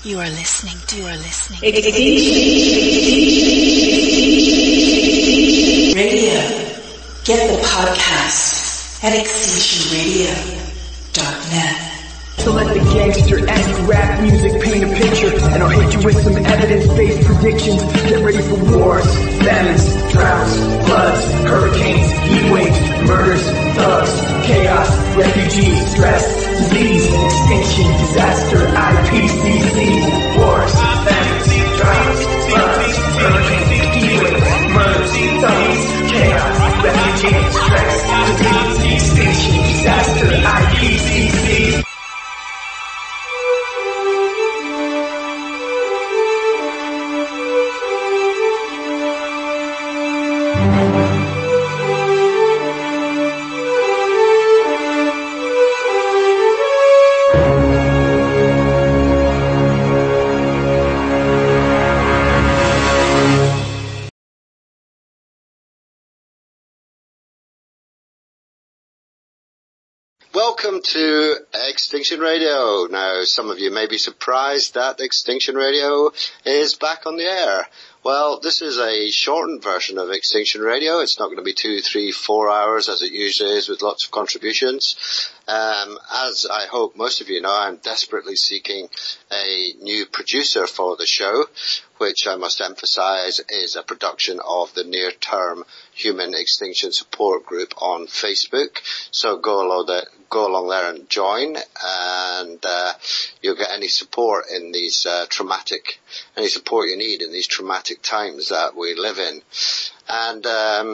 You are listening. Radio. Get the podcast at extinctionradio.net. So let the gangster anti-rap music paint a picture, and I'll hit you with some evidence-based predictions. Get ready for wars, famines, droughts, floods, hurricanes, heat waves, murders, thugs, chaos, refugees, stress, disease, extinction, disaster, IPCC, wars, famines, droughts, floods, hurricanes, heat waves, murders, thugs, chaos, refugees, stress, disease, extinction, disaster, IPCC. Welcome to Extinction Radio. Now, some of you may be surprised that Extinction Radio is back on the air. Well, this is a shortened version of Extinction Radio. It's not going to be 2, 3, 4 hours as it usually is with lots of contributions. As I hope most of you know, I'm desperately seeking a new producer for the show, which I must emphasize is a production of the Near Term Human Extinction Support Group on Facebook. So go along there and join, and you'll get any support in these any support you need in these traumatic times that we live in. And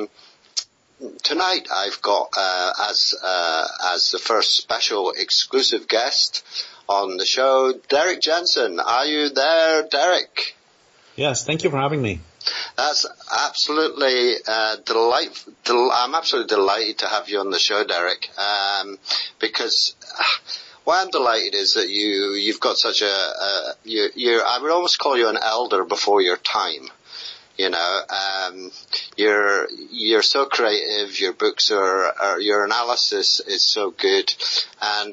tonight I've got as the first special exclusive guest on the show, Derek Jensen. Are you there, Derek? Yes, thank you for having me. That's absolutely delightful. I'm absolutely delighted to have you on the show, Derek, because why I'm delighted is that you've got such I would almost call you an elder before your time. You know, you're so creative. Your books your analysis is so good, and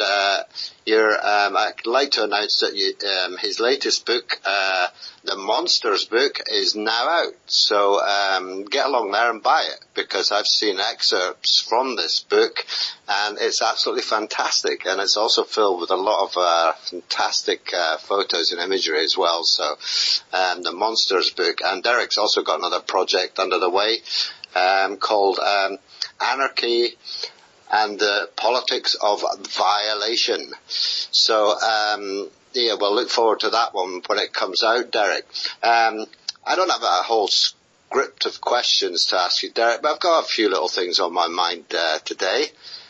I'd like to announce that his latest book, the Monsters book, is now out. So get along there and buy it, because I've seen excerpts from this book, and it's absolutely fantastic. And it's also filled with a lot of fantastic photos and imagery as well. So the Monsters book, and Derek's also got another project under the way called Anarchy and the Politics of Violation. So we'll look forward to that one when it comes out, Derek. I don't have a whole script of questions to ask you, Derek, but I've got a few little things on my mind today.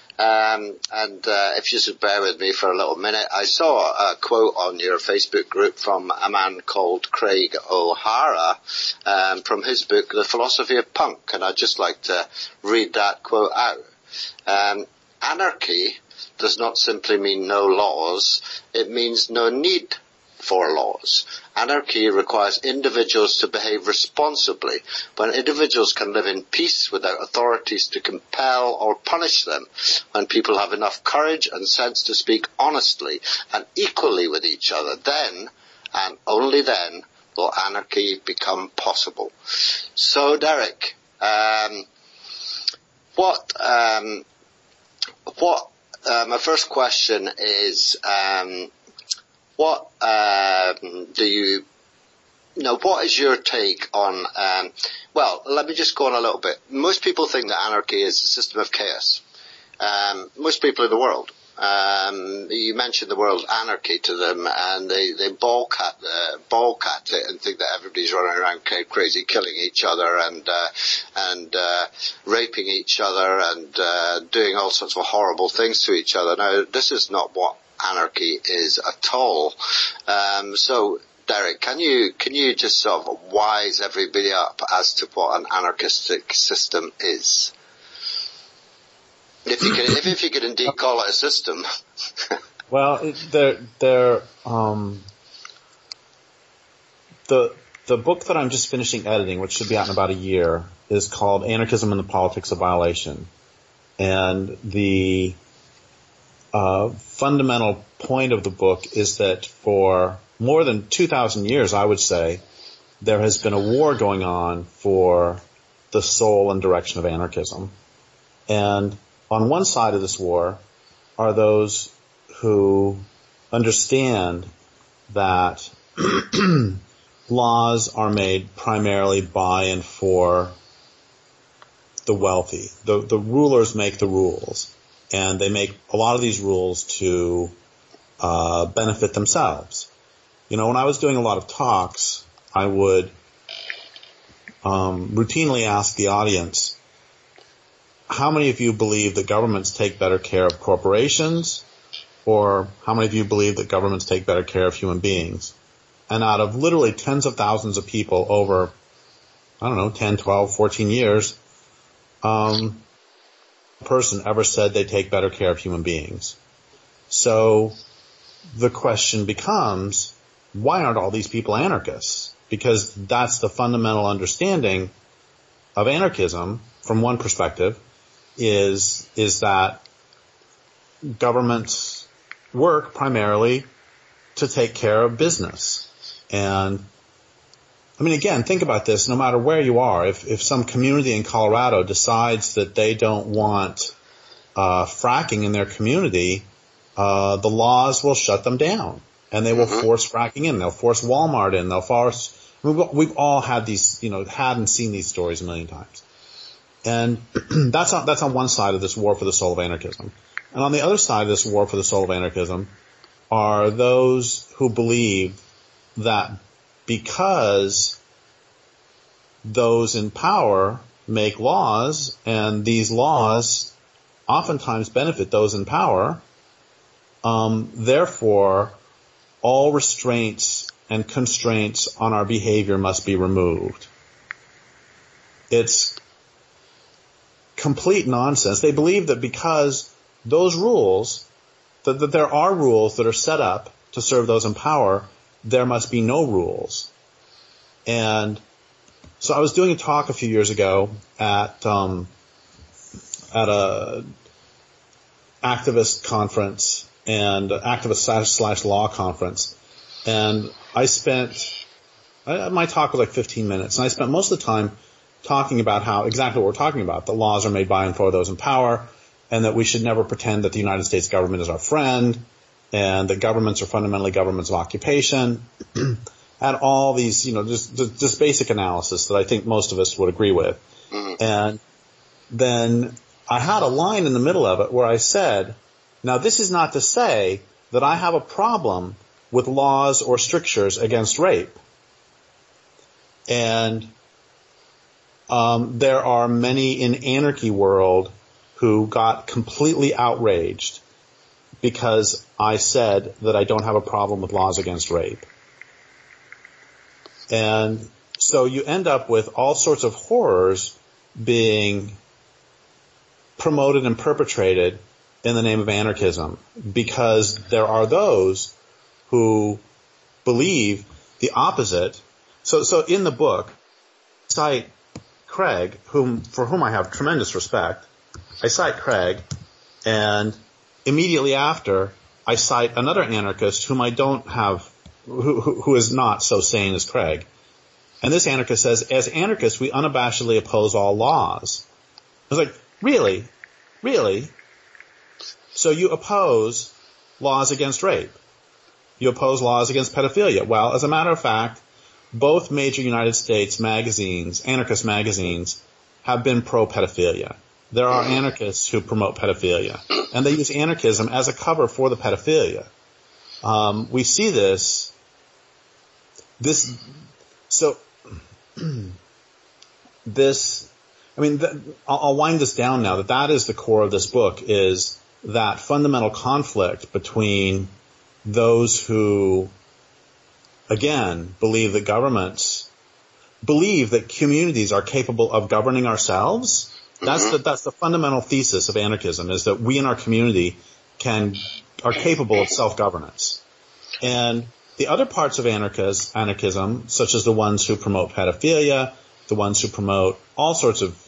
If you just bear with me for a little minute, I saw a quote on your Facebook group from a man called Craig O'Hara, from his book, The Philosophy of Punk, and I'd just like to read that quote out. Anarchy does not simply mean no laws, it means no need for laws. Anarchy requires individuals to behave responsibly. When individuals can live in peace without authorities to compel or punish them, when people have enough courage and sense to speak honestly and equally with each other, then, and only then, will anarchy become possible. So, Derek, my first question is, what is your take on, let me just go on a little bit. Most people think that anarchy is a system of chaos. Most people in the world. You mention the word anarchy to them, and they balk at it and think that everybody's running around crazy, killing each other and raping each other and doing all sorts of horrible things to each other. Now, this is not what anarchy is at all. So, Derek, can you just sort of wise everybody up as to what an anarchistic system is? If you could indeed call it a system. Well, the book that I'm just finishing editing, which should be out in about a year, is called Anarchism and the Politics of Violation. And the fundamental point of the book is that for more than 2,000 years, I would say, there has been a war going on for the soul and direction of anarchism. And on one side of this war are those who understand that laws are made primarily by and for the wealthy. The rulers make the rules, and they make a lot of these rules to benefit themselves. You know, when I was doing a lot of talks, I would routinely ask the audience, how many of you believe that governments take better care of corporations, or how many of you believe that governments take better care of human beings? And out of literally tens of thousands of people over, 10, 12, 14 years, person ever said they take better care of human beings. So the question becomes, why aren't all these people anarchists? Because that's the fundamental understanding of anarchism from one perspective, is that governments work primarily to take care of business. And I mean, again, think about this. No matter where you are, if some community in Colorado decides that they don't want fracking in their community, the laws will shut them down, and they will force fracking in. They'll force Walmart in. They'll force. We've all had these, had and seen these stories a million times. And that's on one side of this war for the soul of anarchism. And on the other side of this war for the soul of anarchism are those who believe that because those in power make laws, and these laws oftentimes benefit those in power, therefore all restraints and constraints on our behavior must be removed. It's complete nonsense. They believe that because those rules, that there are rules that are set up to serve those in power, there must be no rules. And so I was doing a talk a few years ago at a activist conference and activist / law conference. And my talk was like 15 minutes, and I spent most of the time talking about exactly what we're talking about. The laws are made by and for those in power, and that we should never pretend that the United States government is our friend, and that governments are fundamentally governments of occupation, and all these, just basic analysis that I think most of us would agree with. And then I had a line in the middle of it where I said, now this is not to say that I have a problem with laws or strictures against rape. And there are many in anarchy world who got completely outraged because I said that I don't have a problem with laws against rape. And so you end up with all sorts of horrors being promoted and perpetrated in the name of anarchism, because there are those who believe the opposite. So in the book, I cite Craig, for whom I have tremendous respect. I cite Craig, and immediately after, I cite another anarchist whom I don't have, who is not so sane as Craig. And this anarchist says, as anarchists, we unabashedly oppose all laws. I was like, really? Really? So you oppose laws against rape. You oppose laws against pedophilia. Well, as a matter of fact, both major United States magazines, anarchist magazines, have been pro-pedophilia. There are anarchists who promote pedophilia, and they use anarchism as a cover for the pedophilia. We see this, I'll wind this down now, that is the core of this book, is that fundamental conflict between those who, again, believe that communities are capable of governing ourselves. That's the fundamental thesis of anarchism, is that we in our community are capable of self-governance. And the other parts of anarchism, such as the ones who promote pedophilia, the ones who promote all sorts of,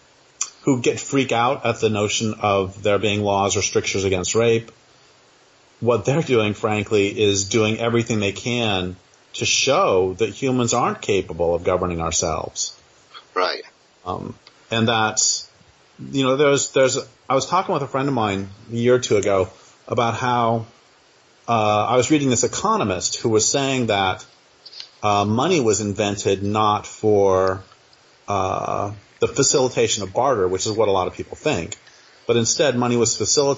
who freak out at the notion of there being laws or strictures against rape, what they're doing, frankly, is doing everything they can to show that humans aren't capable of governing ourselves. Right. And that's, I was talking with a friend of mine a year or two ago about how I was reading this economist who was saying that money was invented not for the facilitation of barter, which is what a lot of people think, but instead money was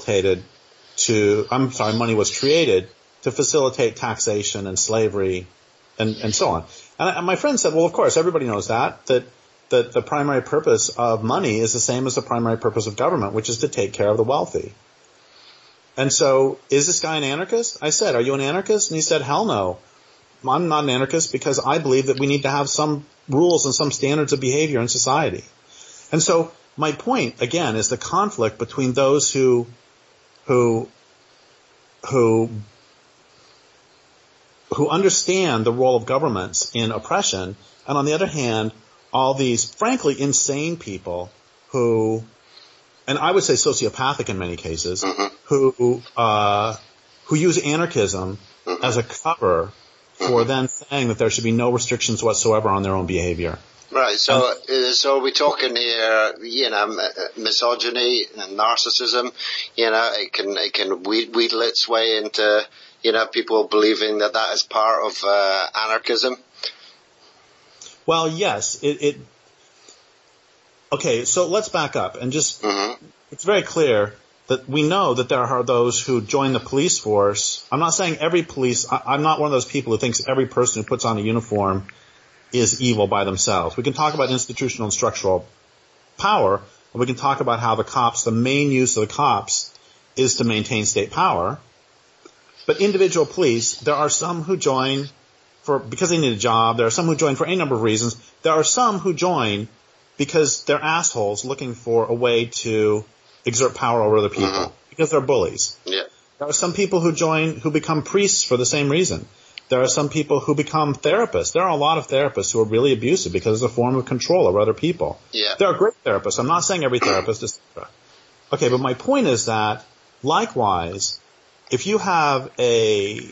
created to facilitate taxation and slavery and so on. And my friend said, well, of course, everybody knows that the primary purpose of money is the same as the primary purpose of government, which is to take care of the wealthy. And so, is this guy an anarchist? I said, are you an anarchist? And he said, hell no. I'm not an anarchist because I believe that we need to have some rules and some standards of behavior in society. And so, my point, again, is the conflict between those who understand the role of governments in oppression, and on the other hand, all these frankly insane people who, and I would say sociopathic in many cases, who use anarchism as a cover for then saying that there should be no restrictions whatsoever on their own behavior. Right. So are we talking here, misogyny and narcissism? It can wheedle its way into, people believing that is part of anarchism. Well, yes. Okay, so let's back up and just, it's very clear that we know that there are those who join the police force. I'm not saying every I'm not one of those people who thinks every person who puts on a uniform is evil by themselves. We can talk about institutional and structural power, and we can talk about how the main use of the cops is to maintain state power. But individual police, there are some who join because they need a job. There are some who join for any number of reasons. There are some who join because they're assholes looking for a way to exert power over other people, because they're bullies. Yeah. There are some people who become priests for the same reason. There are some people who become therapists. There are a lot of therapists who are really abusive because it's a form of control over other people. Yeah. There are great therapists. I'm not saying every therapist is. Okay, but my point is that, likewise, if you have a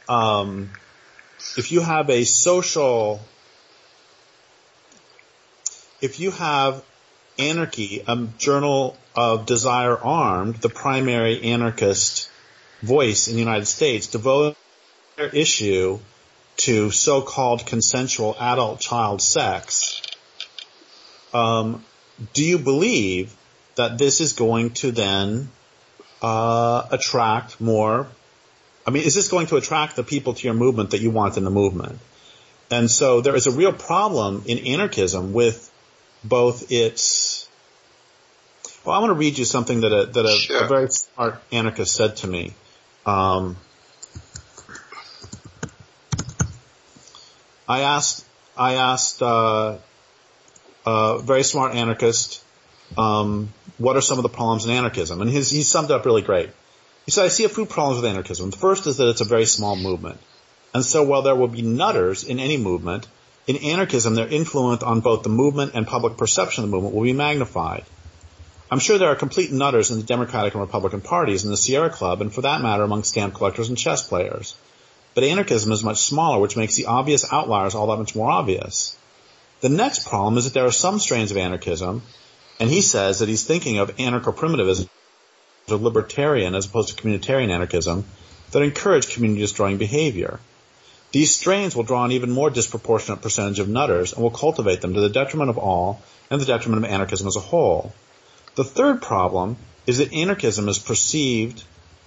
Anarchy, a journal of Desire Armed, the primary anarchist voice in the United States, devoted their issue to so-called consensual adult-child sex, do you believe that this is going to then attract more? I mean, is this going to attract the people to your movement that you want in the movement? And so there is a real problem in anarchism with both its. Well, I want to read you something that a very smart anarchist said to me. I asked a very smart anarchist, what are some of the problems in anarchism? And he summed it up really great. He said, I see a few problems with anarchism. The first is that it's a very small movement. And so while there will be nutters in any movement, in anarchism their influence on both the movement and public perception of the movement will be magnified. I'm sure there are complete nutters in the Democratic and Republican parties, in the Sierra Club, and for that matter among stamp collectors and chess players. But anarchism is much smaller, which makes the obvious outliers all that much more obvious. The next problem is that there are some strains of anarchism, and he says that he's thinking of anarcho-primitivism, or libertarian as opposed to communitarian anarchism, that encourage community-destroying behavior. These strains will draw an even more disproportionate percentage of nutters and will cultivate them to the detriment of all and the detriment of anarchism as a whole. The third problem is that anarchism is perceived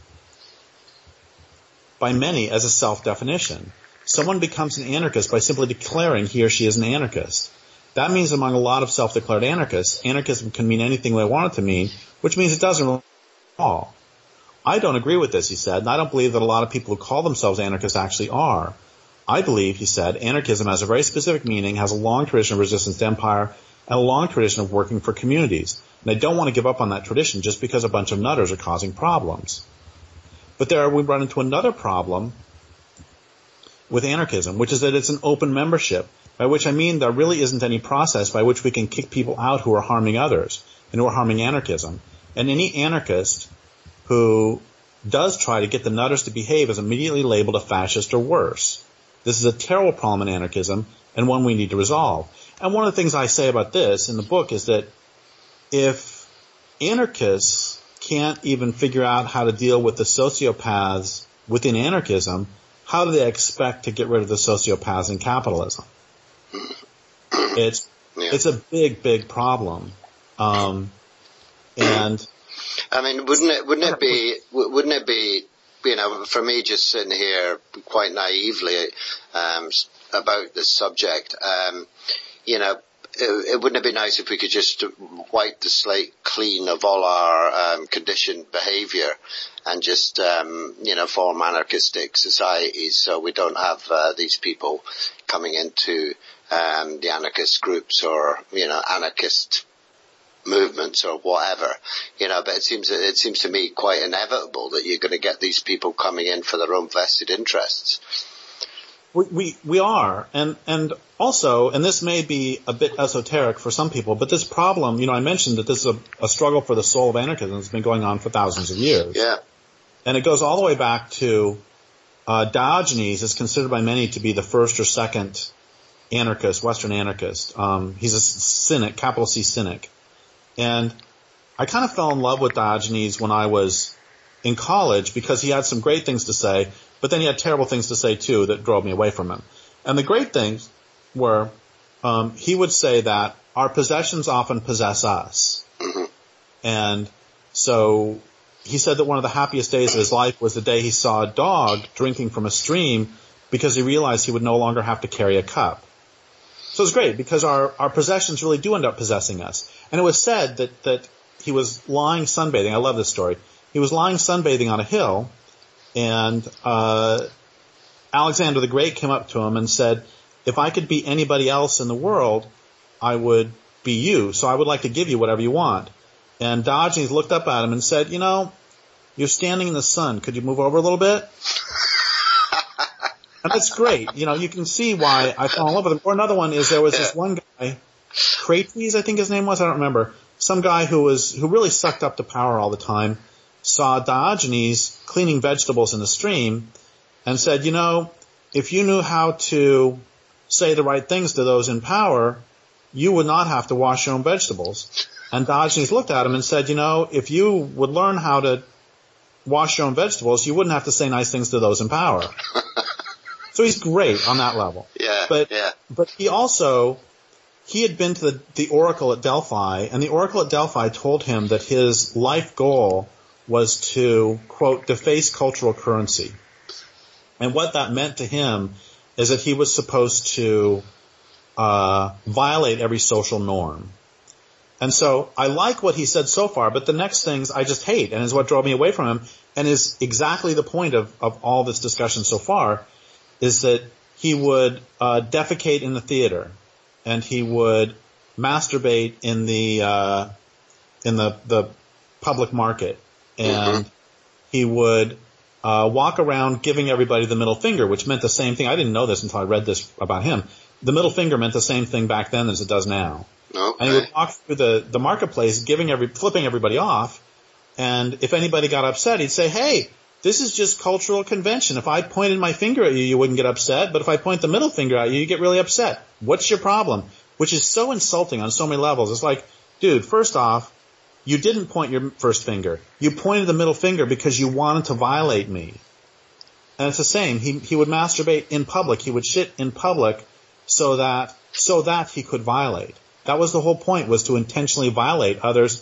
by many as a self-definition. Someone becomes an anarchist by simply declaring he or she is an anarchist. That means among a lot of self-declared anarchists, anarchism can mean anything they want it to mean, which means it doesn't really at all. I don't agree with this, he said, and I don't believe that a lot of people who call themselves anarchists actually are. I believe, he said, anarchism has a very specific meaning, has a long tradition of resistance to empire, and a long tradition of working for communities. And I don't want to give up on that tradition just because a bunch of nutters are causing problems. But we run into another problem with anarchism, which is that it's an open membership, by which I mean there really isn't any process by which we can kick people out who are harming others and who are harming anarchism. And any anarchist who does try to get the nutters to behave is immediately labeled a fascist or worse. This is a terrible problem in anarchism and one we need to resolve. And one of the things I say about this in the book is that if anarchists can't even figure out how to deal with the sociopaths within anarchism, how do they expect to get rid of the sociopaths in capitalism? It's a big, big problem. And I mean, wouldn't it be, you know, for me just sitting here quite naively, about this subject, you know, it wouldn't it be nice if we could just wipe the slate clean of all our conditioned behaviour and just you know, form anarchistic societies so we don't have these people coming into the anarchist groups or, you know, anarchist movements or whatever, you know. But it seems to me quite inevitable that you're going to get these people coming in for their own vested interests. We are, and also, and this may be a bit esoteric for some people, but this problem, you know, I mentioned that this is a struggle for the soul of anarchism that's been going on for thousands of years. Yeah. And it goes all the way back to Diogenes is considered by many to be the first or second anarchist, Western anarchist. He's a cynic, capital C cynic. And I kind of fell in love with Diogenes when I was in college because he had some great things to say, but then he had terrible things to say too that drove me away from him. And the great things were, he would say that our possessions often possess us. Mm-hmm. And so he said that one of the happiest days of his life was the day he saw a dog drinking from a stream because he realized he would no longer have to carry a cup. So it's great because our possessions really do end up possessing us. And it was said that he was lying sunbathing. I love this story. He was lying sunbathing on a hill, and Alexander the Great came up to him and said, if I could be anybody else in the world, I would be you. So I would like to give you whatever you want. And Diogenes looked up at him and said, you know, you're standing in the sun. Could you move over a little bit? And that's great. You know, you can see why I fell in love with him. Or another one is there was this one guy, Crates, I think his name was, I don't remember. Some guy who really sucked up to power all the time, saw Diogenes cleaning vegetables in the stream and said, you know, if you knew how to say the right things to those in power, you would not have to wash your own vegetables. And Diogenes looked at him and said, you know, if you would learn how to wash your own vegetables, you wouldn't have to say nice things to those in power. So he's great on that level. Yeah. But he had been to the Oracle at Delphi, and the Oracle at Delphi told him that his life goal was to, quote, deface cultural currency. And what that meant to him is that he was supposed to violate every social norm. And so I like what he said so far, but the next things I just hate, and is what drove me away from him, and is exactly the point of all this discussion so far, is that he would defecate in the theater, and he would masturbate in the public market, and he would walk around giving everybody the middle finger, which meant the same thing. I didn't know this until I read this about him. The middle finger meant the same thing back then as it does now. Okay. And he would walk through the marketplace, flipping everybody off, and if anybody got upset, he'd say, "Hey, this is just cultural convention. If I pointed my finger at you, you wouldn't get upset. But if I point the middle finger at you, you get really upset. What's your problem?" Which is so insulting on so many levels. It's like, dude, first off, you didn't point your first finger. You pointed the middle finger because you wanted to violate me. And it's the same. He would masturbate in public. He would shit in public so that he could violate. That was the whole point, was to intentionally violate others.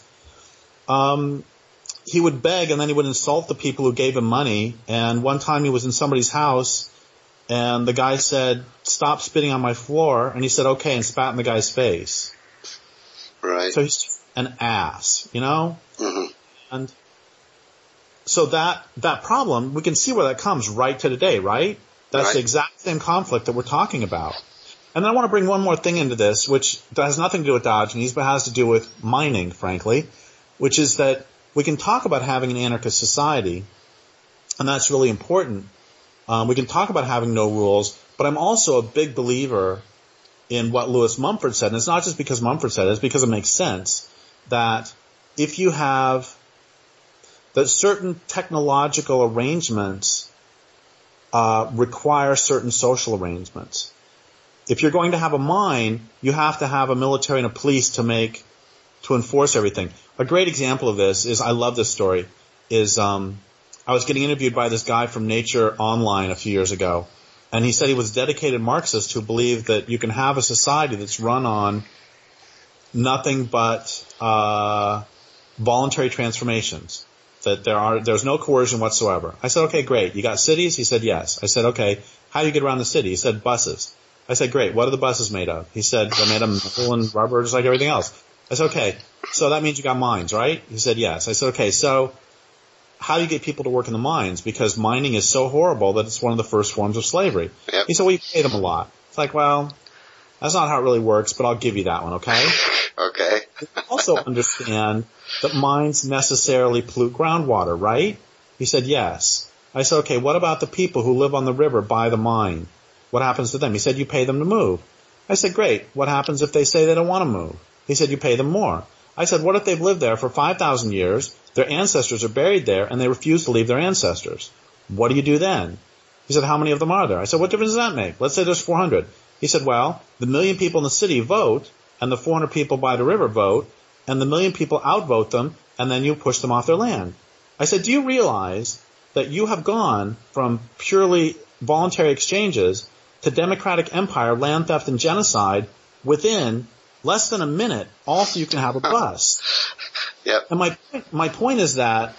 He would beg, and then he would insult the people who gave him money. And one time he was in somebody's house, and the guy said, "Stop spitting on my floor." And he said, "Okay," and spat in the guy's face. Right. So he's just an ass, you know? Mm-hmm. And so that problem, we can see where that comes right to today, right? That's the exact same conflict that we're talking about. And then I want to bring one more thing into this, which has nothing to do with Diogenes, but has to do with mining, frankly, which is that we can talk about having an anarchist society, and that's really important. We can talk about having no rules, but I'm also a big believer in what Lewis Mumford said, and it's not just because Mumford said it, it's because it makes sense, that if you have that certain technological arrangements require certain social arrangements. If you're going to have a mine, you have to have a military and a police to enforce everything. A great example of this is, I love this story, is I was getting interviewed by this guy from Nature Online a few years ago, and he said he was a dedicated Marxist who believed that you can have a society that's run on nothing but voluntary transformations, that there's no coercion whatsoever. I said, okay, great. You got cities? He said, yes. I said, okay, how do you get around the city? He said, buses. I said, great. What are the buses made of? He said, they're made of metal and rubber, just like everything else. I said, okay, so that means you got mines, right? He said, yes. I said, okay, so how do you get people to work in the mines? Because mining is so horrible that it's one of the first forms of slavery. Yep. He said, well, you pay them a lot. It's like, well, that's not how it really works, but I'll give you that one, okay? Okay. Also understand that mines necessarily pollute groundwater, right? He said, yes. I said, okay, what about the people who live on the river by the mine? What happens to them? He said, you pay them to move. I said, great. What happens if they say they don't want to move? He said, you pay them more. I said, what if they've lived there for 5,000 years, their ancestors are buried there, and they refuse to leave their ancestors? What do you do then? He said, how many of them are there? I said, what difference does that make? Let's say there's 400. He said, well, the 1 million people in the city vote, and the 400 people by the river vote, and the 1 million people outvote them, and then you push them off their land. I said, do you realize that you have gone from purely voluntary exchanges to democratic empire, land theft, and genocide within less than a minute, all so you can have a bus? Yep. And my point is that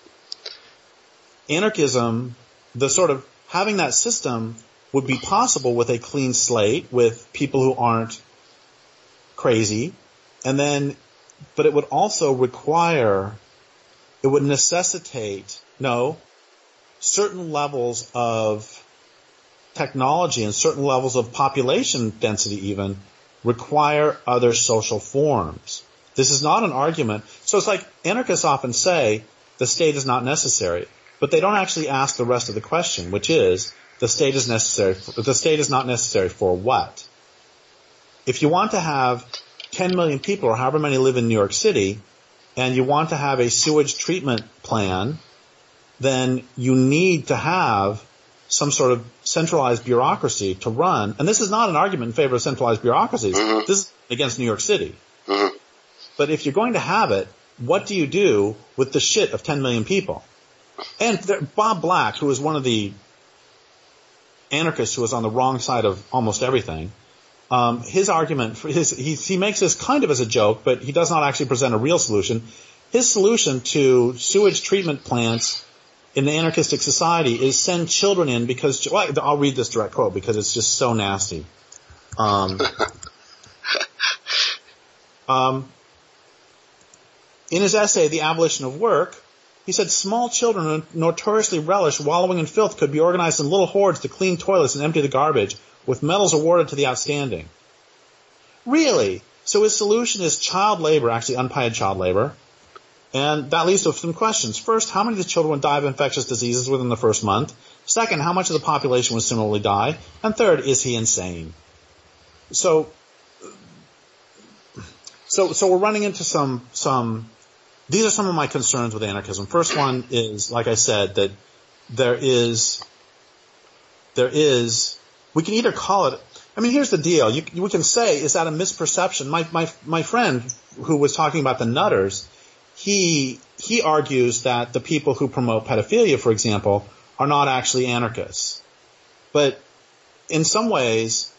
anarchism, the sort of having that system would be possible with a clean slate, with people who aren't crazy, but it would also it would necessitate, certain levels of technology and certain levels of population density even require other social forms. This is not an argument. So it's like anarchists often say the state is not necessary, but they don't actually ask the rest of the question, which is the state is not necessary for what? If you want to have 10 million people or however many live in New York City and you want to have a sewage treatment plan, then you need to have some sort of centralized bureaucracy to run. And this is not an argument in favor of centralized bureaucracies. Mm-hmm. This is against New York City. Mm-hmm. But if you're going to have it, what do you do with the shit of 10 million people? And Bob Black, who is one of the anarchists who is on the wrong side of almost everything, his argument, he makes this kind of as a joke, but he does not actually present a real solution. His solution to sewage treatment plants in the anarchistic society is send children in because, I'll read this direct quote because it's just so nasty. In his essay, The Abolition of Work, he said small children who notoriously relish wallowing in filth could be organized in little hordes to clean toilets and empty the garbage, with medals awarded to the outstanding. Really? So his solution is child labor, actually unpaid child labor. And that leads to some questions. First, how many of the children would die of infectious diseases within the first month? Second, how much of the population would similarly die? And third, is he insane? So we're running into some, these are some of my concerns with anarchism. First one is, like I said, that there is, we can either call it, here's the deal. We can say, is that a misperception? My friend who was talking about the Nutters, he argues that the people who promote pedophilia, for example, are not actually anarchists. But in some ways,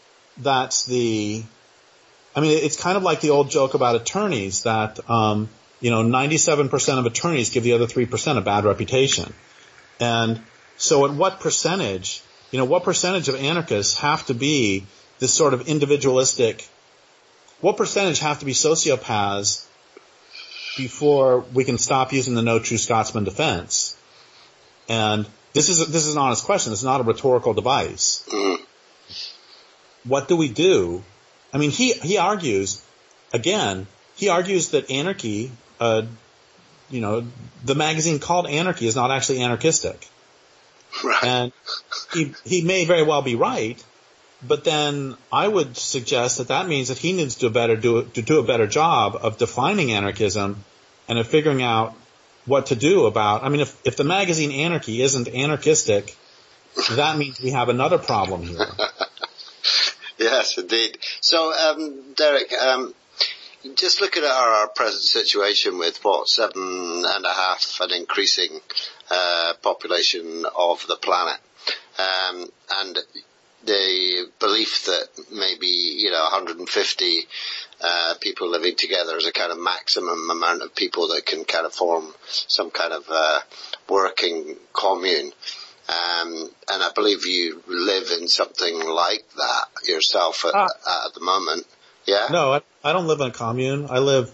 it's kind of like the old joke about attorneys that, 97% of attorneys give the other 3% a bad reputation. And so at what percentage of anarchists have to be this sort of individualistic, what percentage have to be sociopaths before we can stop using the no true Scotsman defense? And this is an honest question. It's not a rhetorical device. What do we do? He argues that anarchy, the magazine called Anarchy is not actually anarchistic. Right. And he may very well be right, but then I would suggest that means that he needs to do a better job of defining anarchism and of figuring out what to do about, I mean, if the magazine Anarchy isn't anarchistic, that means we have another problem here. Yes, indeed. So, Derek, just looking at our present situation with 7.5 an increasing population of the planet, and the belief that maybe 150 people living together is a kind of maximum amount of people that can kind of form some kind of working commune. And I believe you live in something like that yourself at the moment. Yeah? No, I don't live in a commune. I'm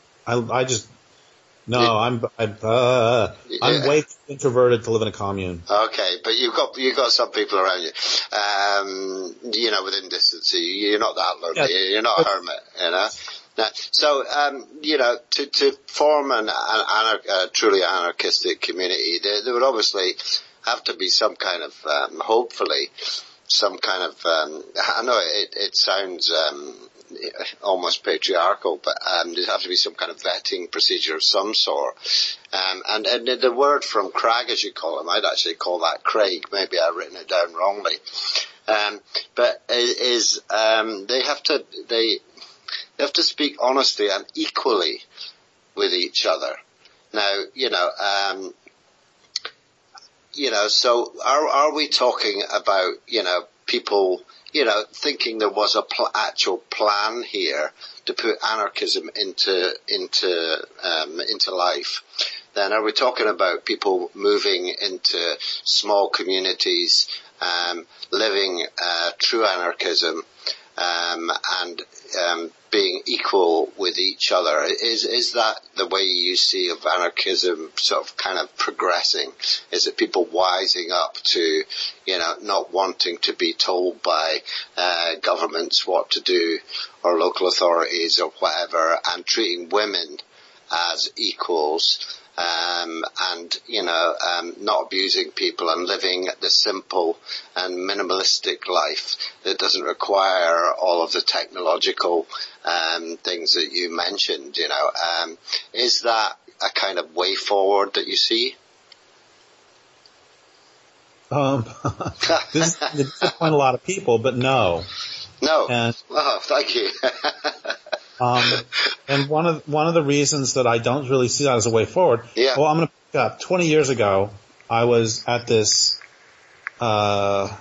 way too introverted to live in a commune. Okay, but you've got some people around you, within distance. You're not that lonely. Yeah. You're not a hermit, Now, so, to form a truly anarchistic community, there would obviously have to be some kind of, hopefully, some kind of, I know it sounds, almost patriarchal, but, there'd have to be some kind of vetting procedure of some sort. And the word from Crag, as you call him, I'd actually call that Craig. Maybe I've written it down wrongly. But they have to speak honestly and equally with each other. Now, so are we talking about, people, thinking there was actual plan here to put anarchism into life? Then are we talking about people moving into small communities, living, true anarchism, and, being equal with each other? Is that the way you see of anarchism sort of kind of progressing? Is it people wising up to, not wanting to be told by, governments what to do or local authorities or whatever, and treating women as equals, not abusing people and living the simple and minimalistic life that doesn't require all of the technological things that you mentioned, is that a kind of way forward that you see? This disappoint a lot of people, but no. No. And, thank you. and one of the reasons that I don't really see that as a way forward. Yeah. Well, I'm going to pick up. 20 years ago, I was at this, what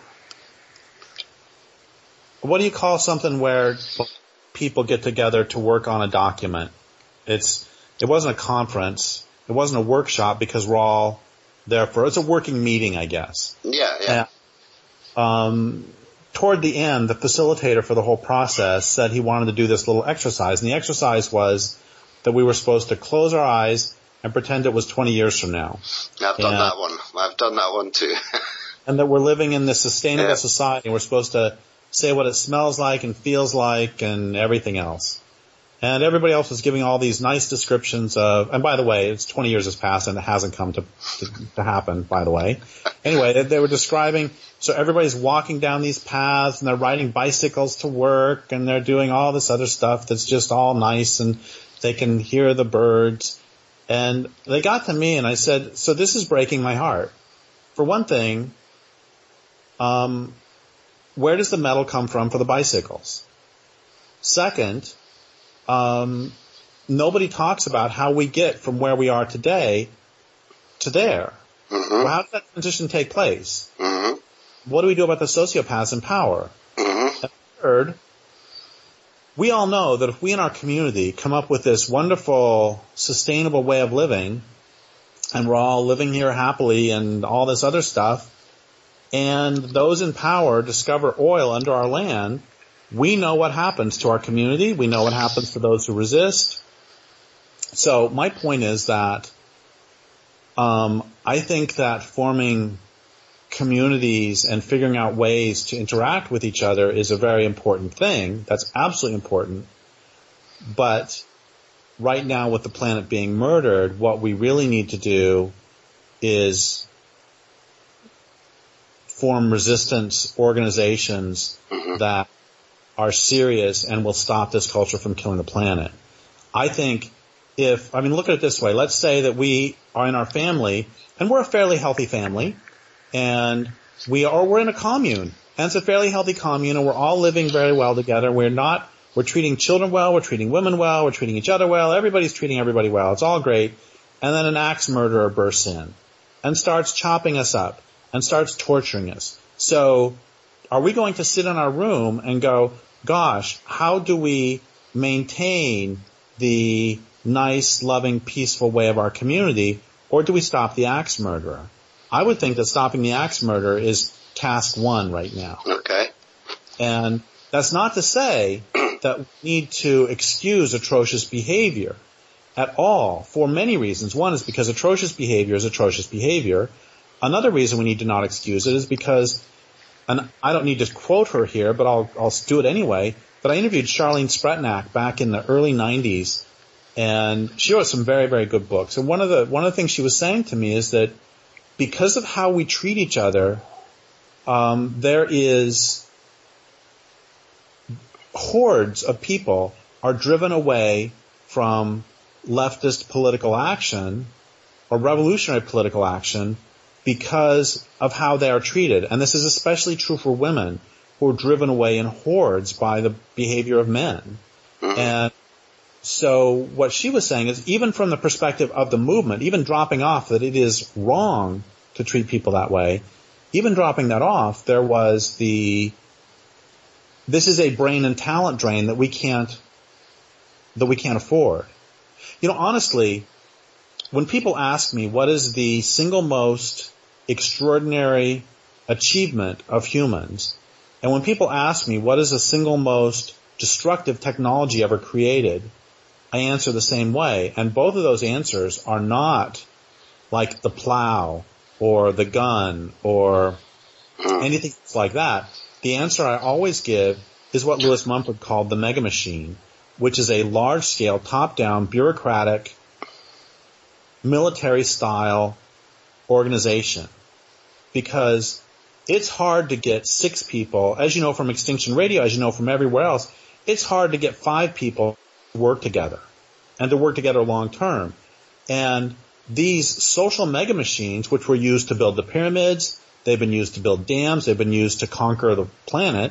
do you call something where people get together to work on a document? It wasn't a conference. It wasn't a workshop because we're all there it's a working meeting, I guess. Yeah. And, toward the end, the facilitator for the whole process said he wanted to do this little exercise. And the exercise was that we were supposed to close our eyes and pretend it was 20 years from now. I've done that one. I've done that one too. And that we're living in this sustainable society, and we're supposed to say what it smells like and feels like and everything else. And everybody else was giving all these nice descriptions of, and by the way, it's 20 years has passed and it hasn't come to happen, by the way. Anyway, they were describing, so everybody's walking down these paths and they're riding bicycles to work and they're doing all this other stuff that's just all nice and they can hear the birds. And they got to me and I said, so this is breaking my heart. For one thing, where does the metal come from for the bicycles? Second, nobody talks about how we get from where we are today to there. Mm-hmm. Well, how does that transition take place? Mm-hmm. What do we do about the sociopaths in power? Mm-hmm. And third, we all know that if we in our community come up with this wonderful, sustainable way of living, and we're all living here happily and all this other stuff, and those in power discover oil under our land, we know what happens to our community. We know what happens to those who resist. So my point is that I think that forming communities and figuring out ways to interact with each other is a very important thing. That's absolutely important. But right now, with the planet being murdered, what we really need to do is form resistance organizations that are serious and will stop this culture from killing the planet. I think look at it this way. Let's say that we are in our family, and we're a fairly healthy family, and we're in a commune, and it's a fairly healthy commune, and we're all living very well together. We're treating children well, we're treating women well, we're treating each other well, everybody's treating everybody well. It's all great. And then an axe murderer bursts in and starts chopping us up and starts torturing us. So are we going to sit in our room and go, gosh, how do we maintain the nice, loving, peaceful way of our community, or do we stop the axe murderer? I would think that stopping the axe murderer is task one right now. Okay. And that's not to say that we need to excuse atrocious behavior at all for many reasons. One is because atrocious behavior is atrocious behavior. Another reason we need to not excuse it is because, and I don't need to quote her here, but I'll do it anyway, but I interviewed Charlene Spretnak back in the early 90s, and she wrote some very, very good books. And one of the things she was saying to me is that because of how we treat each other, there is hordes of people are driven away from leftist political action or revolutionary political action because of how they are treated. And this is especially true for women who are driven away in hordes by the behavior of men. Mm-hmm. And so what she was saying is, even from the perspective of the movement, even dropping off that it is wrong to treat people that way, even dropping that off, there was this is a brain and talent drain that we can't afford. You know, honestly, when people ask me what is the single most extraordinary achievement of humans, and when people ask me what is the single most destructive technology ever created, I answer the same way. And both of those answers are not like the plow or the gun or anything like that. The answer I always give is what Lewis Mumford called the mega machine, which is a large-scale, top-down, bureaucratic, military-style organization. Because it's hard to get 6 people, as you know from Extinction Radio, as you know from everywhere else, it's hard to get 5 people to work together, and to work together long-term. And these social mega machines, which were used to build the pyramids, they've been used to build dams, they've been used to conquer the planet,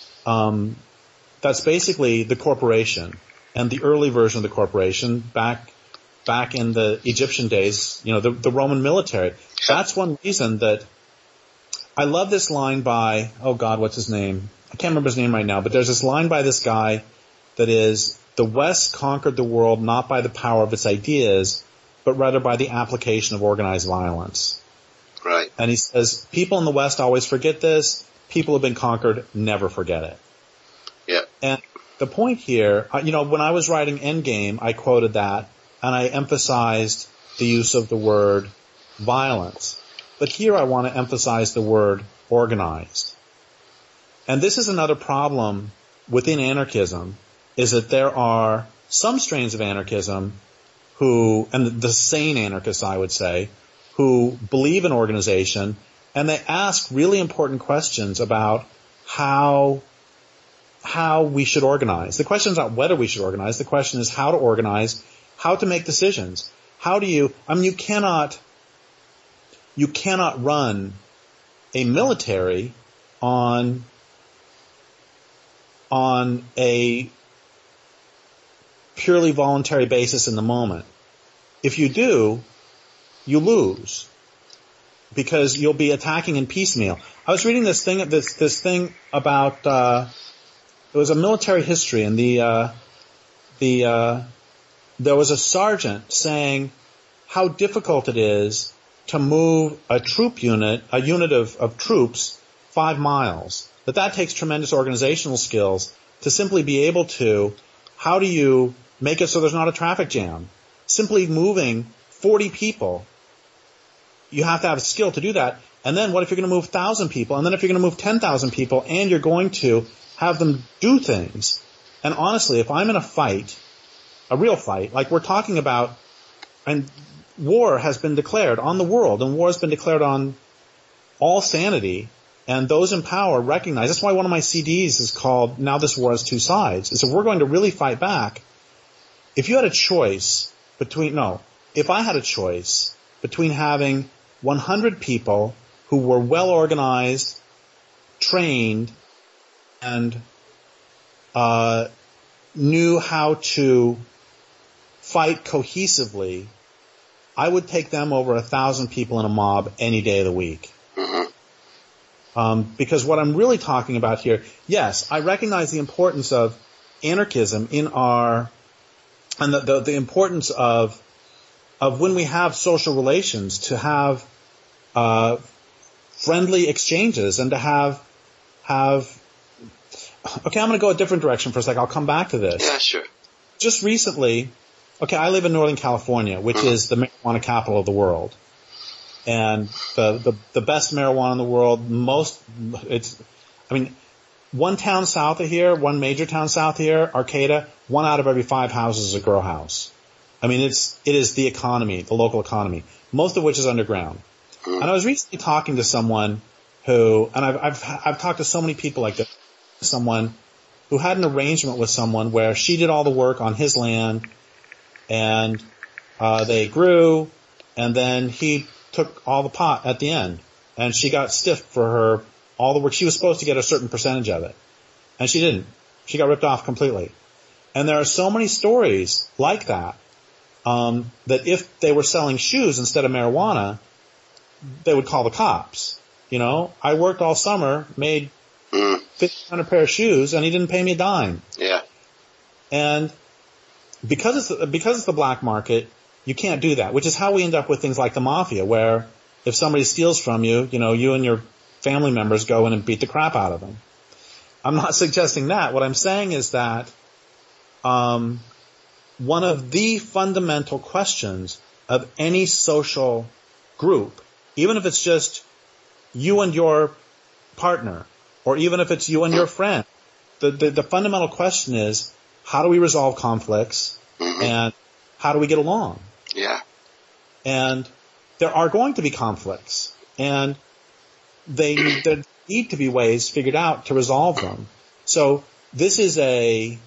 that's basically the corporation. And the early version of the corporation back in the Egyptian days, you know, the Roman military. That's one reason that I love this line by, oh God, what's his name? I can't remember his name right now, but there's this line by this guy that is, the West conquered the world not by the power of its ideas, but rather by the application of organized violence. Right. And he says, people in the West always forget this. People who have been conquered never forget it. Yeah. And the point here, you know, when I was writing Endgame, I quoted that, and I emphasized the use of the word violence. But here I want to emphasize the word organized. And this is another problem within anarchism, is that there are some strains of anarchism who, and the sane anarchists, I would say, who believe in organization, and they ask really important questions about how we should organize. The question is not whether we should organize. The question is how to organize, how to make decisions. How do you, I mean, you cannot run a military on a purely voluntary basis in the moment. If you do, you lose, because you'll be attacking in piecemeal. I was reading this thing about it was a military history, and there was a sergeant saying how difficult it is to move a unit of troops 5 miles. That takes tremendous organizational skills to simply be able to, how do you make it so there's not a traffic jam? Simply moving 40 people, you have to have a skill to do that. And then what if you're going to move 1,000 people? And then if you're going to move 10,000 people and you're going to have them do things? And honestly, if I'm in a fight, a real fight, like we're talking about, and war has been declared on the world, and war has been declared on all sanity, and those in power recognize. That's why one of my CDs is called Now This War Has Two Sides. Is if we're going to really fight back, if you had a choice if I had a choice between having 100 people who were well organized, trained, and knew how to fight cohesively, I would take them over 1,000 people in a mob any day of the week. Because what I'm really talking about here, yes, I recognize the importance of anarchism and the importance of when we have social relations to have friendly exchanges and to have. Okay, I'm going to go a different direction for a second. I'll come back to this. Yeah, sure. Just recently, I live in Northern California, which is the marijuana capital of the world. And the best marijuana in the world, one town south of here, one major town south of here, Arcata, 1 out of every 5 houses is a grow house. I mean, it is the economy, the local economy, most of which is underground. And I was recently talking to someone who, and I've talked to so many people like this, someone who had an arrangement with someone where she did all the work on his land, and they grew, and then he took all the pot at the end, and she got stiffed for all the work. She was supposed to get a certain percentage of it, and she didn't. She got ripped off completely. And there are so many stories like that, that if they were selling shoes instead of marijuana, they would call the cops. You know, I worked all summer, made 1,500 pair of shoes, and he didn't pay me a dime. Yeah. And because it's the black market, you can't do that, which is how we end up with things like the mafia, where if somebody steals from you, you and your family members go in and beat the crap out of them. I'm not suggesting that. What I'm saying is that one of the fundamental questions of any social group, even if it's just you and your partner, or even if it's you and your friend, the fundamental question is, how do we resolve conflicts, and how do we get along? Yeah. And there are going to be conflicts, and there need to be ways figured out to resolve them. So this is the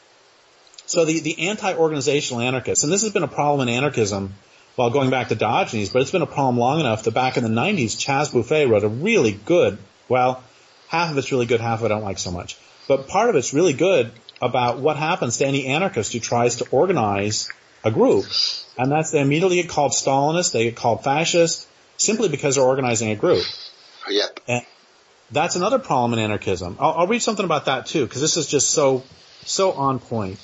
anti-organizational anarchists, and this has been a problem in anarchism, well, going back to Diogenes, but it's been a problem long enough that back in the 90s, Chas Buffet wrote a really good, well, half of it's really good, half of it I don't like so much, but part of it's really good about what happens to any anarchist who tries to organize a group. And that's, they immediately get called Stalinist, they get called fascist, simply because they're organizing a group. Yep. And that's another problem in anarchism. I'll read something about that too, because this is just so on point.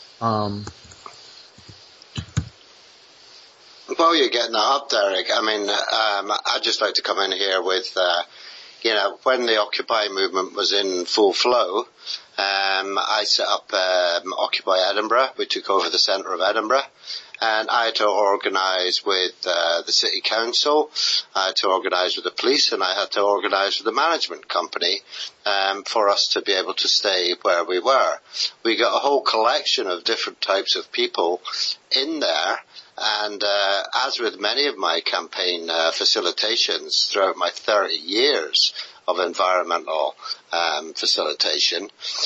Well, you're getting that up, Derek. I mean, I'd just like to come in here with, when the Occupy movement was in full flow, I set up Occupy Edinburgh. We took over the centre of Edinburgh, and I had to organise with the city council, I had to organise with the police, and I had to organise with the management company for us to be able to stay where we were. We got a whole collection of different types of people in there. And as with many of my campaign facilitations throughout my 30 years of environmental facilitation,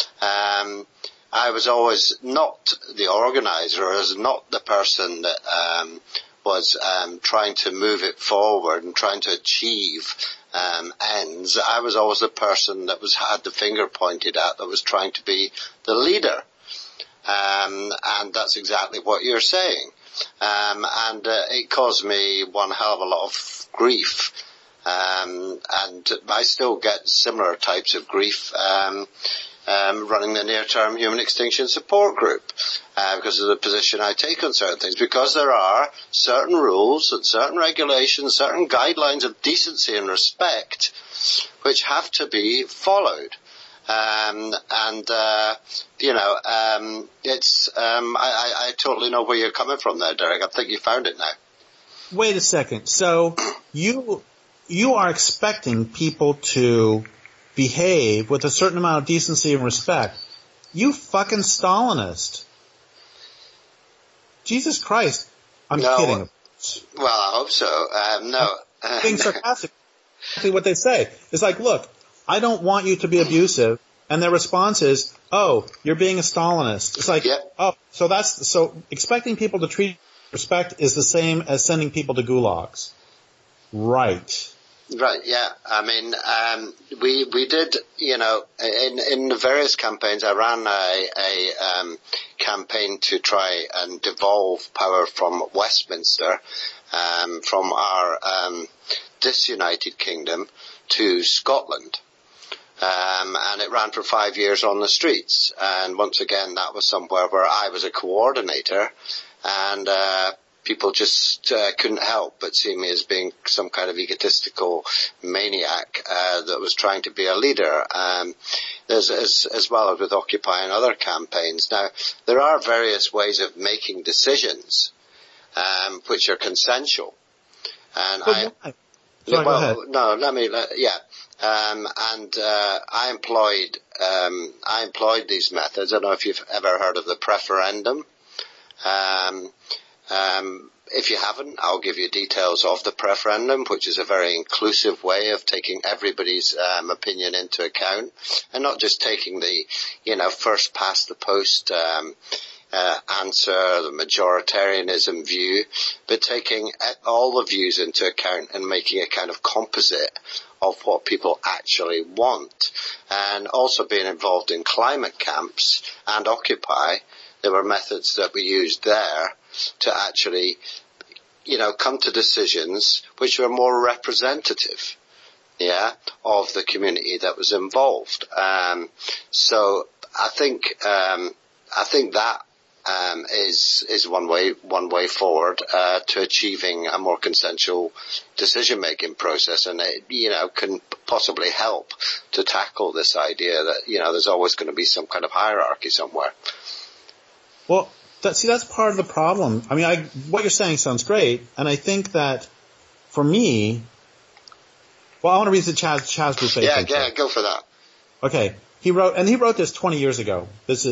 I was always not the organizer, I was not the person that was trying to move it forward and trying to achieve ends. I was always the person that had the finger pointed at, that was trying to be the leader. And that's exactly what you're saying. And it caused me one hell of a lot of grief. And I still get similar types of grief, running the near-term human extinction support group, because of the position I take on certain things, because there are certain rules and certain regulations, certain guidelines of decency and respect, which have to be followed. I totally know where you're coming from there, Derek. I think you found it now. Wait a second. So you are expecting people to behave with a certain amount of decency and respect. You fucking Stalinist. Jesus Christ. I'm kidding. Well, I hope so. No. Being sarcastic. Exactly what they say. It's like, look, I don't want you to be abusive. And their response is, oh, you're being a Stalinist. It's like, yep. oh, so expecting people to treat respect is the same as sending people to gulags. Right. Right, yeah. I mean, we did, in the various campaigns, I ran a campaign to try and devolve power from Westminster, from our, disunited kingdom to Scotland. And it ran for 5 years on the streets. And once again, that was somewhere where I was a coordinator, and, people just couldn't help but see me as being some kind of egotistical maniac that was trying to be a leader, as well as with Occupy and other campaigns. Now, there are various ways of making decisions which are consensual. And go ahead. No, I employed these methods. I don't know if you've ever heard of the preferendum. If you haven't, I'll give you details of the preferendum, which is a very inclusive way of taking everybody's opinion into account, and not just taking the, first past the post answer, the majoritarianism view, but taking all the views into account and making a kind of composite of what people actually want. And also being involved in climate camps and Occupy, there were methods that we used there to actually, come to decisions which were more representative, of the community that was involved. So I think that is one way forward to achieving a more consensual decision-making process, and it, can possibly help to tackle this idea that, there's always going to be some kind of hierarchy somewhere. Well, that's part of the problem. I mean, what you're saying sounds great, and I think that for me, I want to read the Chas Buffet. Yeah, go for that. Okay. He wrote this 20 years ago. This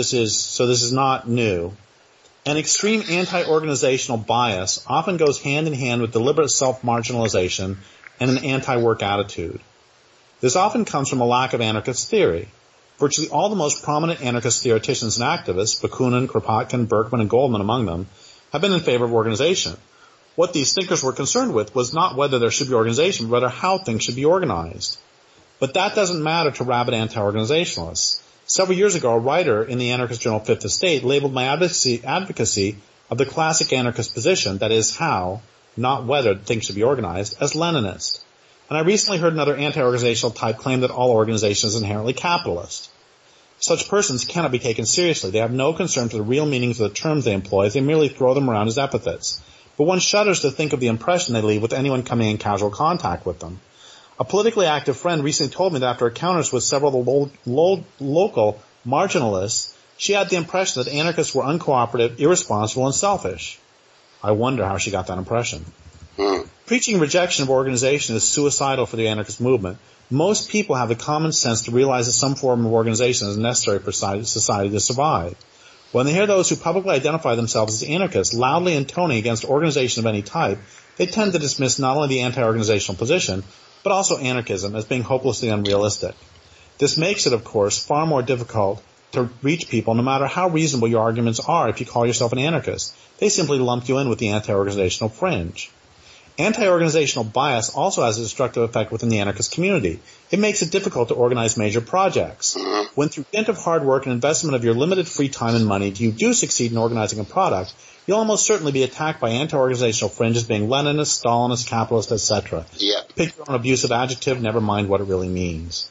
is not new. An extreme anti-organizational bias often goes hand in hand with deliberate self-marginalization and an anti-work attitude. This often comes from a lack of anarchist theory. Virtually all the most prominent anarchist theoreticians and activists, Bakunin, Kropotkin, Berkman, and Goldman among them, have been in favor of organization. What these thinkers were concerned with was not whether there should be organization, but rather how things should be organized. But that doesn't matter to rabid anti-organizationalists. Several years ago, a writer in the anarchist journal Fifth Estate labeled my advocacy of the classic anarchist position, that is how, not whether, things should be organized, as Leninist. And I recently heard another anti-organizational type claim that all organization is inherently capitalist. Such persons cannot be taken seriously. They have no concern for the real meanings of the terms they employ, as they merely throw them around as epithets. But one shudders to think of the impression they leave with anyone coming in casual contact with them. A politically active friend recently told me that after encounters with several of the local marginalists, she had the impression that anarchists were uncooperative, irresponsible, and selfish. I wonder how she got that impression. Preaching rejection of organization is suicidal for the anarchist movement. Most people have the common sense to realize that some form of organization is necessary for society to survive. When they hear those who publicly identify themselves as anarchists loudly intoning against organization of any type, they tend to dismiss not only the anti-organizational position, but also anarchism as being hopelessly unrealistic. This makes it, of course, far more difficult to reach people no matter how reasonable your arguments are if you call yourself an anarchist. They simply lump you in with the anti-organizational fringe. Anti-organizational bias also has a destructive effect within the anarchist community. It makes it difficult to organize major projects. When through dint of hard work and investment of your limited free time and money you do succeed in organizing a product, you'll almost certainly be attacked by anti-organizational fringe as being Leninist, Stalinist, capitalist, etc. Yeah. Pick your own abusive adjective, never mind what it really means.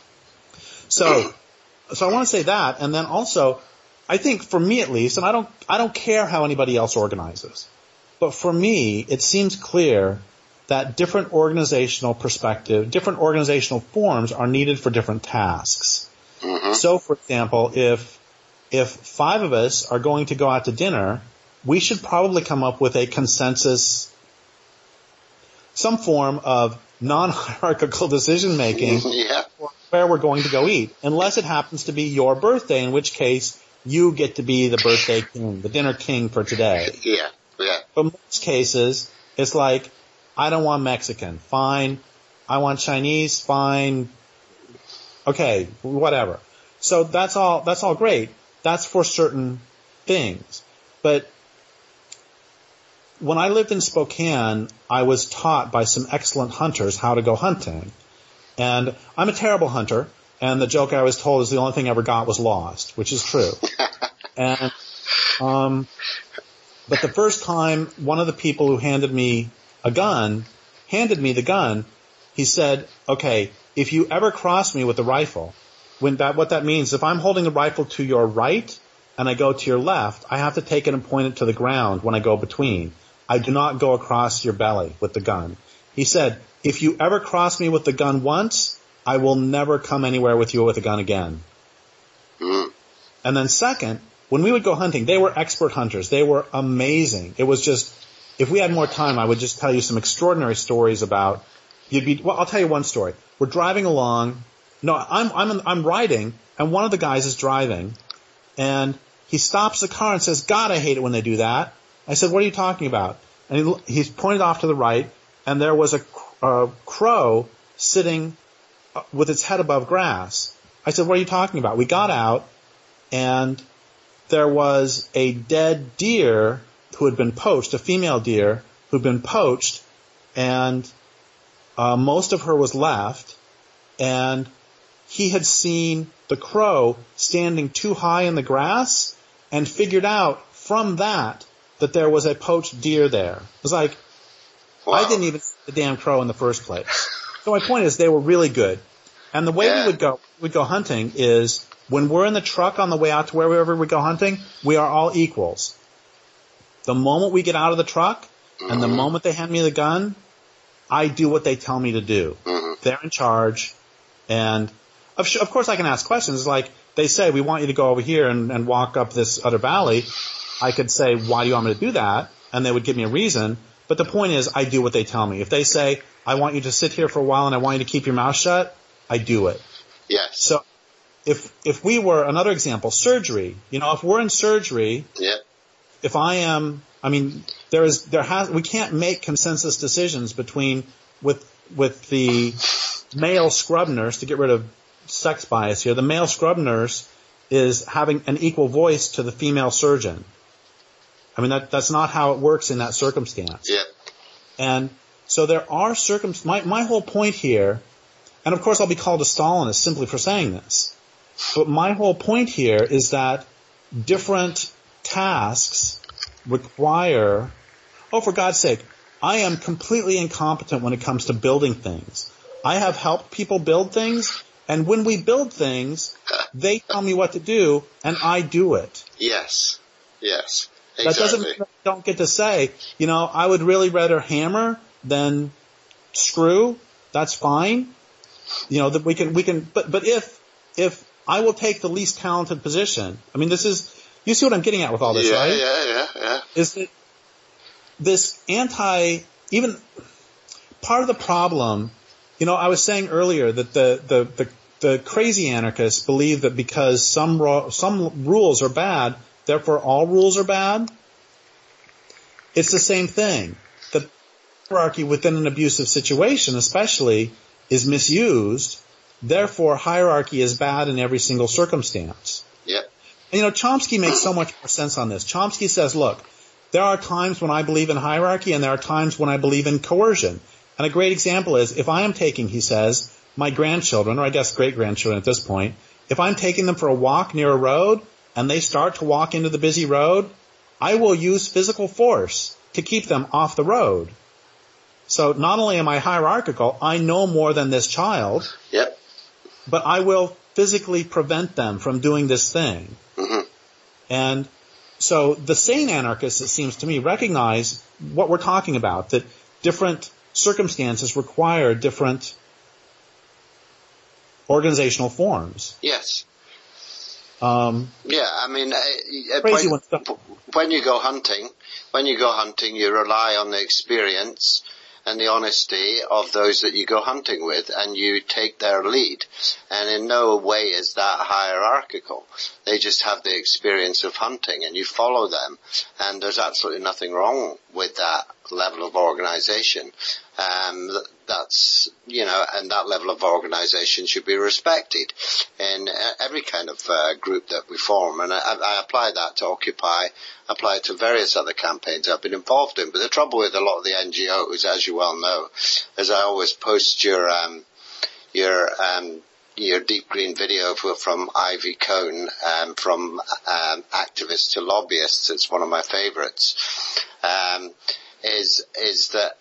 So I want to say that, and then also, I think for me at least, and I don't care how anybody else organizes, but for me, it seems clear that different organizational different organizational forms are needed for different tasks. So, for example, if 5 of us are going to go out to dinner, we should probably come up with a consensus, some form of non-hierarchical decision-making where we're going to go eat, unless it happens to be your birthday, in which case you get to be the birthday king, the dinner king for today. Yeah. But in most cases, it's like, I don't want Mexican. Fine. I want Chinese. Fine. Okay, whatever. So that's all great. That's for certain things. But when I lived in Spokane, I was taught by some excellent hunters how to go hunting. And I'm a terrible hunter, and the joke I was told is the only thing I ever got was lost, which is true. And, but the first time one of the people who handed me the gun, he said, okay, if you ever cross me with the rifle, what that means, if I'm holding the rifle to your right and I go to your left, I have to take it and point it to the ground when I go between. I do not go across your belly with the gun. He said, if you ever cross me with the gun once, I will never come anywhere with you with a gun again. Mm. And then second, when we would go hunting, they were expert hunters. They were amazing. It was just, if we had more time, I would just tell you some extraordinary stories about, I'll tell you one story. We're driving along. No, I'm riding, and one of the guys is driving, and he stops the car and says, God, I hate it when they do that. I said, what are you talking about? And he's pointed off to the right, and there was a crow sitting with its head above grass. I said, what are you talking about? We got out, and there was a dead deer who had been poached, a female deer who'd been poached, and most of her was left, and he had seen the crow standing too high in the grass and figured out from that there was a poached deer there. It was like, wow. I didn't even see the damn crow in the first place. So my point is they were really good. And the way we'd go hunting is when we're in the truck on the way out to wherever we go hunting, we are all equals. The moment we get out of the truck and the moment they hand me the gun, I do what they tell me to do. Mm-hmm. They're in charge. And of course I can ask questions like they say, we want you to go over here and walk up this other valley. I could say, why do you want me to do that? And they would give me a reason. But the point is, I do what they tell me. If they say, I want you to sit here for a while and I want you to keep your mouth shut, I do it. Yes. So if we were, another example, surgery, if we're in surgery, if we can't make consensus decisions with the male scrub nurse to get rid of sex bias here. The male scrub nurse is having an equal voice to the female surgeon. I mean, that's not how it works in that circumstance. Yeah. And so there are my whole point here, and of course I'll be called a Stalinist simply for saying this, but my whole point here is that different tasks require, for God's sake, I am completely incompetent when it comes to building things. I have helped people build things, and when we build things, they tell me what to do, and I do it. Yes. Exactly. That doesn't mean I don't get to say, I would really rather hammer than screw. That's fine. That we can, but if I will take the least talented position, I mean, you see what I'm getting at with all this, right? Yeah. Is that this even part of the problem, I was saying earlier that the crazy anarchists believe that because some rules are bad, therefore all rules are bad. It's the same thing. The hierarchy within an abusive situation, especially, is misused. Therefore, hierarchy is bad in every single circumstance. Yep. And Chomsky makes so much more sense on this. Chomsky says, look, there are times when I believe in hierarchy and there are times when I believe in coercion. And a great example is if I am taking, he says, my grandchildren, or I guess great-grandchildren at this point, if I'm taking them for a walk near a road and they start to walk into the busy road, I will use physical force to keep them off the road. So not only am I hierarchical, I know more than this child. Yep. But I will physically prevent them from doing this thing. Mm-hmm. And so the sane anarchists, it seems to me, recognize what we're talking about, that different circumstances require different organizational forms. Yes. Yeah, I mean, when you go hunting, you rely on the experience and the honesty of those that you go hunting with, and you take their lead. And in no way is that hierarchical. They just have the experience of hunting, and you follow them, and there's absolutely nothing wrong with that level of organization. That's, and that level of organization should be respected in every kind of group that we form. And I apply that to Occupy, apply it to various other campaigns I've been involved in. But the trouble with a lot of the NGOs, as you well know, is I always post your deep green video from Ivy Cohn, from activists to lobbyists. It's one of my favorites. Is that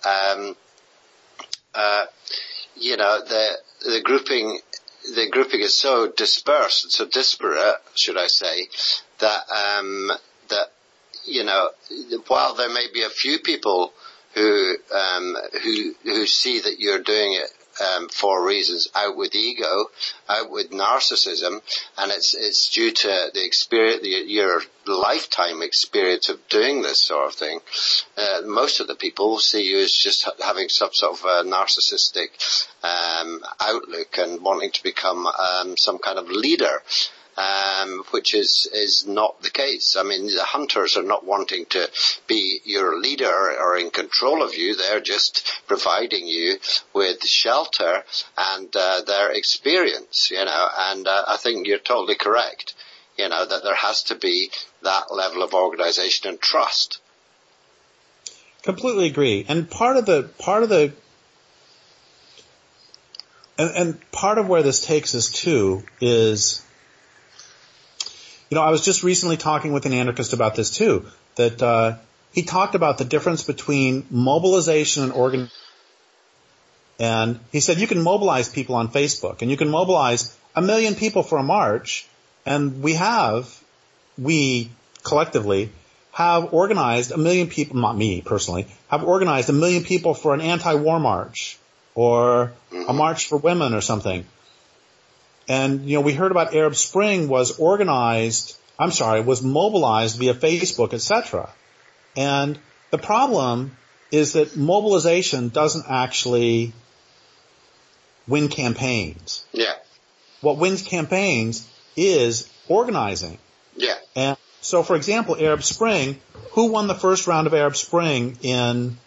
the grouping is so dispersed and so disparate, should I say, that while there may be a few people who see that you're doing it for reasons out with ego, out with narcissism, and it's due to the experience, your lifetime experience of doing this sort of thing. Most of the people see you as just having some sort of a narcissistic outlook and wanting to become some kind of leader. Which is not the case. I mean, the hunters are not wanting to be your leader or in control of you. They're just providing you with shelter and their experience, and I think you're totally correct, that there has to be that level of organization and trust. Completely agree. And part of where this takes us to is, I was just recently talking with an anarchist about this too, that he talked about the difference between mobilization and organization. And he said you can mobilize people on Facebook, and you can mobilize 1 million people for a march, and we collectively have organized 1 million people, not me personally, have organized 1 million people for an anti-war march or a march for women or something. And, we heard about Arab Spring was mobilized via Facebook, etc. And the problem is that mobilization doesn't actually win campaigns. Yeah. What wins campaigns is organizing. Yeah. And so, for example, Arab Spring, who won the first round of Arab Spring in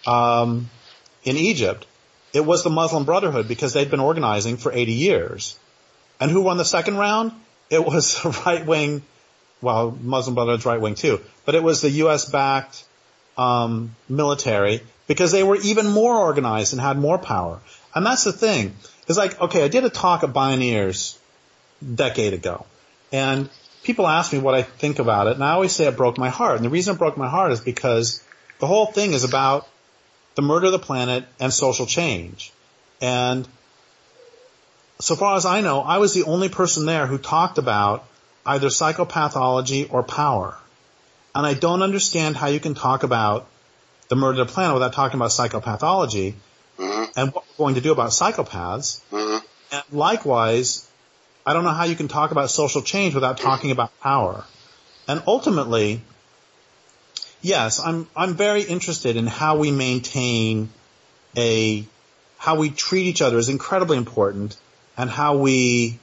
Egypt? It was the Muslim Brotherhood, because they'd been organizing for 80 years. And who won the second round? It was the right-wing, Muslim Brotherhood's right-wing too, but it was the U.S.-backed military, because they were even more organized and had more power. And that's the thing. It's like, okay, I did a talk at Bioneers a decade ago, and people ask me what I think about it, and I always say it broke my heart. And the reason it broke my heart is because the whole thing is about the murder of the planet and social change. And so far as I know, I was the only person there who talked about either psychopathology or power. And I don't understand how you can talk about the murder of the planet without talking about psychopathology and what we're going to do about psychopaths. And likewise, I don't know how you can talk about social change without talking about power. And ultimately, yes, I'm very interested in how we maintain how we treat each other is incredibly important. And how we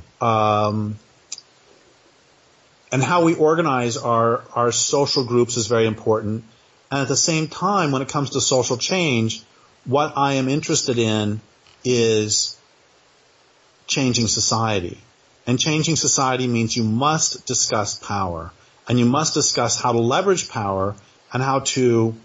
organize our social groups is very important. And at the same time, when it comes to social change, what I am interested in is changing society. And changing society means you must discuss power. And you must discuss how to leverage power and how to...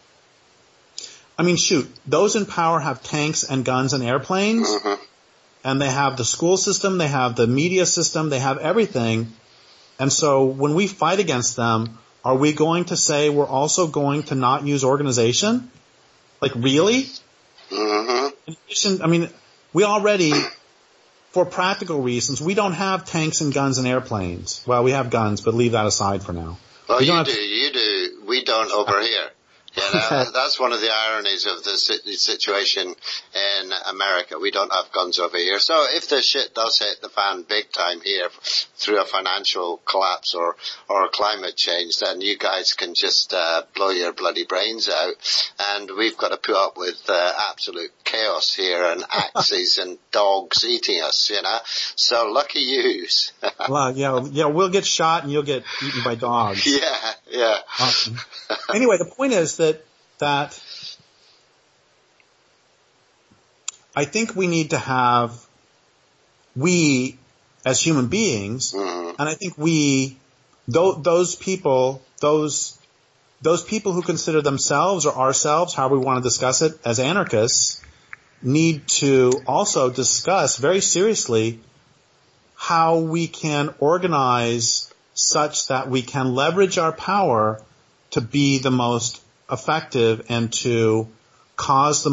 those in power have tanks and guns and airplanes. And they have the school system, they have the media system, they have everything. And so when we fight against them, are we going to say we're also going to not use organization? Like, really? In addition, we already, for practical reasons, we don't have tanks and guns and airplanes. Well, we have guns, but leave that aside for now. Well, you do. We don't over here. And that's one of the ironies of the situation in America. We don't have guns over here. So if the shit does hit the fan big time here through a financial collapse or climate change, then you guys can just blow your bloody brains out. And we've got to put up with absolute chaos here and axes and dogs eating us, you know. So lucky yous. Well, yeah, we'll get shot and you'll get eaten by dogs. Yeah. Anyway, the point is that I think we need to have, we as human beings, and I think those people who consider themselves or ourselves, however we want to discuss it, as anarchists, need to also discuss very seriously how we can organize such that we can leverage our power to be the most effective and to cause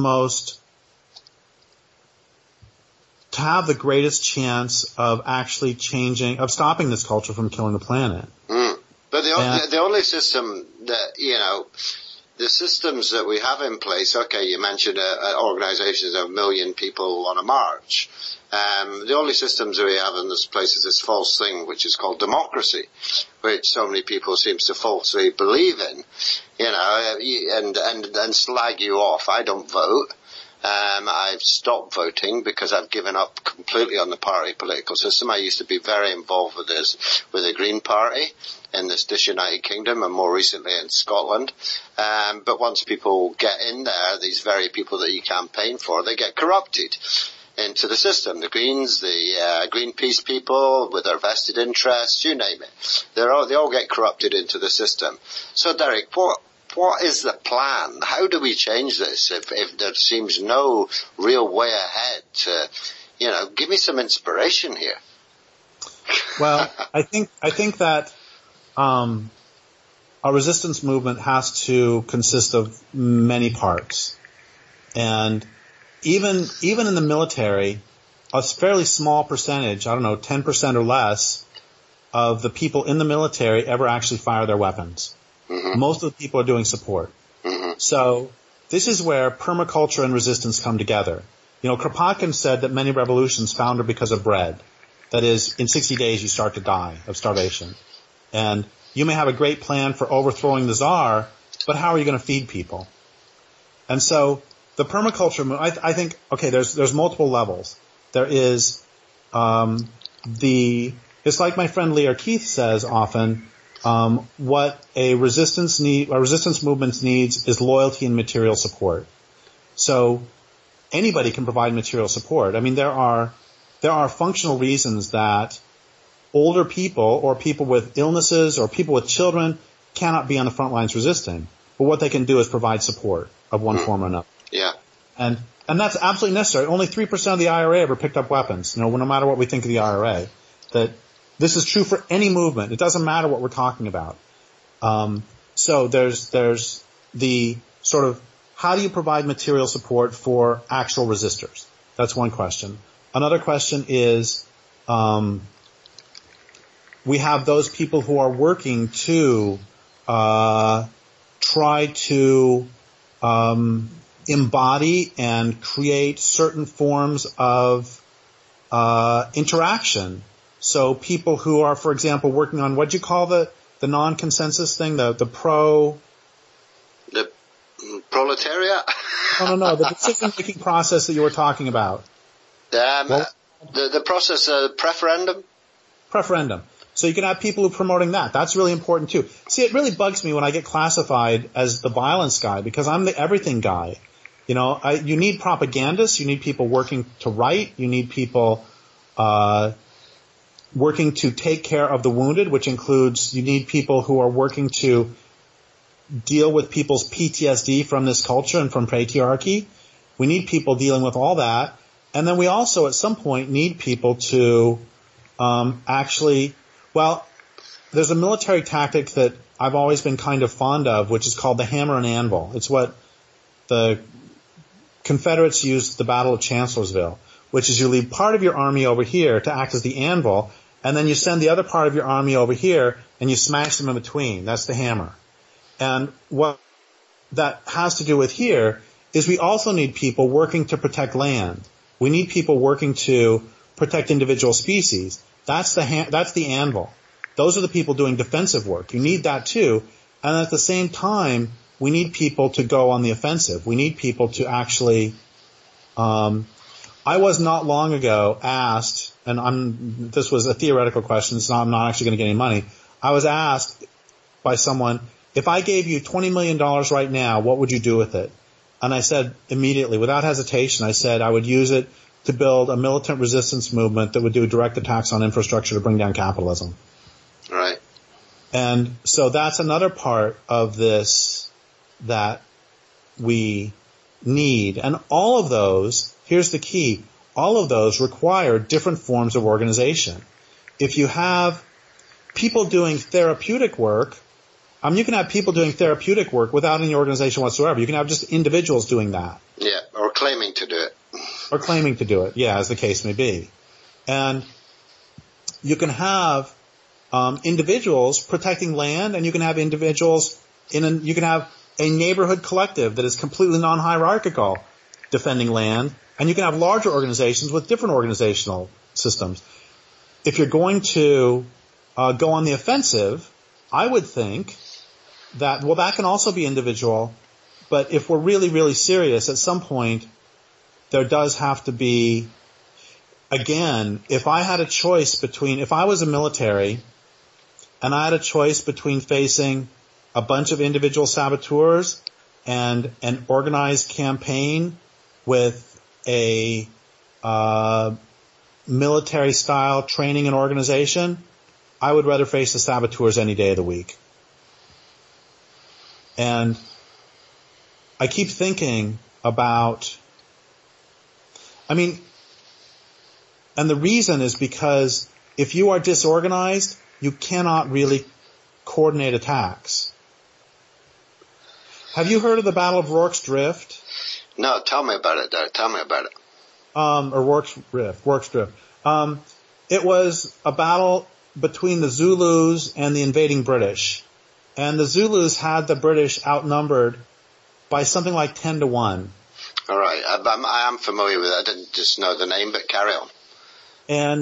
to have the greatest chance of actually stopping this culture from killing the planet. But the only system that, you know, the systems that we have in place, okay, you mentioned organizations of 1 million people on a march. The only systems that we have in this place is this false thing, which is called democracy, which so many people seem to falsely believe in, you know, and slag you off. I don't vote. I've stopped voting because I've given up completely on the party political system. I used to be very involved with the Green Party in this disunited kingdom and more recently in Scotland. But once people get in there, these very people that you campaign for, they get corrupted into the system. The Greens, the Greenpeace people with their vested interests, you name it. They all get corrupted into the system. So Derek, what is the plan? How do we change this if there seems no real way ahead to, you know, give me some inspiration here. Well, I think that a resistance movement has to consist of many parts. And even in the military, a fairly small percentage, 10% or less of the people in the military ever actually fire their weapons. Mm-hmm. Most of the people are doing support. Mm-hmm. So this is where permaculture and resistance come together. You know, Kropotkin said that many revolutions founder because of bread. That is, in 60 days you start to die of starvation. And you may have a great plan for overthrowing the Tsar, but how are you going to feed people? And so the permaculture movement, I think, okay, there's multiple levels. There is, it's like my friend Lear Keith says often, what a resistance movement needs is loyalty and material support. So anybody can provide material support. I mean, there are functional reasons that older people or people with illnesses or people with children cannot be on the front lines resisting. But what they can do is provide support of one form or another. Yeah. And that's absolutely necessary. Only 3% of the IRA ever picked up weapons. You know, no matter what we think of the IRA, that this is true for any movement. It doesn't matter what we're talking about. So there's the sort of how do you provide material support for actual resistors? That's one question. Another question is, we have those people who are working to try to embody and create certain forms of interaction. So people who are, for example, working on what do you call the non-consensus thing, the proletariat? No, the decision-making process that you were talking about. The process of referendum? Referendum. So you can have people who are promoting that. That's really important too. See, it really bugs me when I get classified as the violence guy because I'm the everything guy. You know, you need propagandists, you need people working to write, you need people working to take care of the wounded, which includes you need people who are working to deal with people's PTSD from this culture and from patriarchy. We need people dealing with all that. And then we also at some point need people to there's a military tactic that I've always been kind of fond of, which is called the hammer and anvil. It's what the Confederates used at the Battle of Chancellorsville, which is you leave part of your army over here to act as the anvil, and then you send the other part of your army over here, and you smash them in between. That's the hammer. And what that has to do with here is we also need people working to protect land. We need people working to protect individual species. That's the anvil. Those are the people doing defensive work. You need that too. And at the same time, we need people to go on the offensive. We need people to actually, I was not long ago asked, and this was a theoretical question, so I'm not actually going to get any money. I was asked by someone, if I gave you $20 million right now, what would you do with it? And I said immediately, without hesitation, I said I would use it to build a militant resistance movement that would do direct attacks on infrastructure to bring down capitalism. Right. And so that's another part of this that we need. And all of those, here's the key, all of those require different forms of organization. If you have people doing therapeutic work, you can have people doing therapeutic work without any organization whatsoever. You can have just individuals doing that. Yeah, or claiming to do it. Or claiming to do it, yeah, as the case may be. And you can have individuals protecting land, and you can have individuals you can have a neighborhood collective that is completely non-hierarchical defending land, and you can have larger organizations with different organizational systems. If you're going to go on the offensive, I would think that, well, that can also be individual, but if we're really, really serious, at some point, there does have to be, again, if I had a choice between, if I was a military, and I had a choice between facing a bunch of individual saboteurs and an organized campaign with a military-style training and organization, I would rather face the saboteurs any day of the week. And I keep thinking about, and the reason is because if you are disorganized, you cannot really coordinate attacks. Have you heard of the Battle of Rorke's Drift? No, tell me about it, Derek. Tell me about it. Or Rorke's Drift. It was a battle between the Zulus and the invading British. And the Zulus had the British outnumbered by something like 10 to 1. All right. I am familiar with it. I didn't just know the name, but carry on. And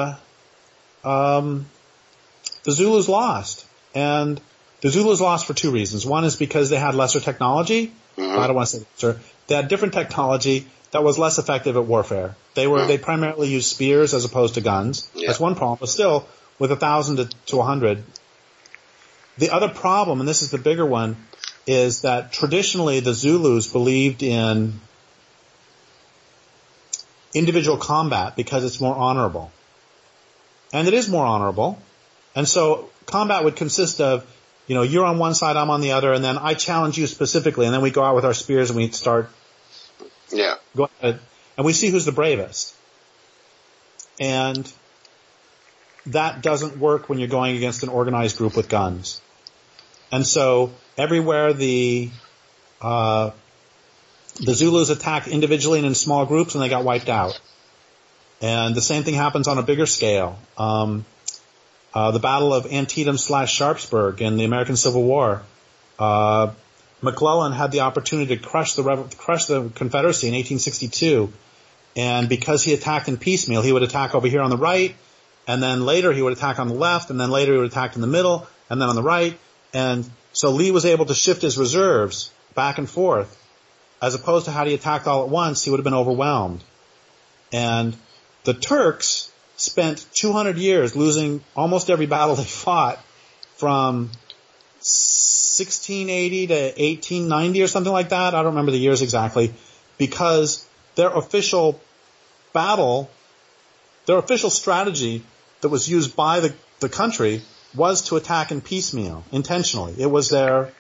the Zulus lost. And the Zulus lost for two reasons. One is because they had lesser technology. Mm-hmm. I don't want to say lesser. They had different technology that was less effective at warfare. They primarily used spears as opposed to guns. Yeah. That's one problem. But still, with 1,000 to 100. The other problem, and this is the bigger one, is that traditionally the Zulus believed in individual combat because it's more honorable. And it is more honorable. And so combat would consist of, you're on one side, I'm on the other, and then I challenge you specifically, and then we go out with our spears and we start going at it, and we see who's the bravest. And that doesn't work when you're going against an organized group with guns. And so everywhere the Zulus attacked individually and in small groups, and they got wiped out. And the same thing happens on a bigger scale. The Battle of Antietam/Sharpsburg in the American Civil War. McClellan had the opportunity to crush the Confederacy in 1862, and because he attacked in piecemeal, he would attack over here on the right, and then later he would attack on the left, and then later he would attack in the middle, and then on the right. And so Lee was able to shift his reserves back and forth, as opposed to had he attacked all at once, he would have been overwhelmed. And the Turks spent 200 years losing almost every battle they fought from 1680 to 1890 or something like that. I don't remember the years exactly, because their official strategy that was used by the country was to attack in piecemeal, intentionally. It was their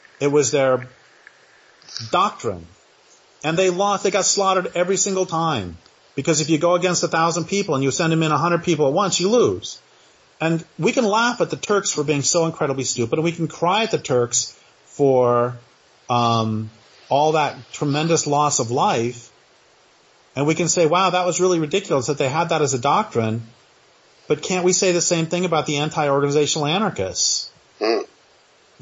doctrine. And they lost, they got slaughtered every single time. Because if you go against 1,000 people and you send them in 100 people at once, you lose. And we can laugh at the Turks for being so incredibly stupid, and we can cry at the Turks for all that tremendous loss of life. And we can say, wow, that was really ridiculous that they had that as a doctrine. But can't we say the same thing about the anti-organizational anarchists?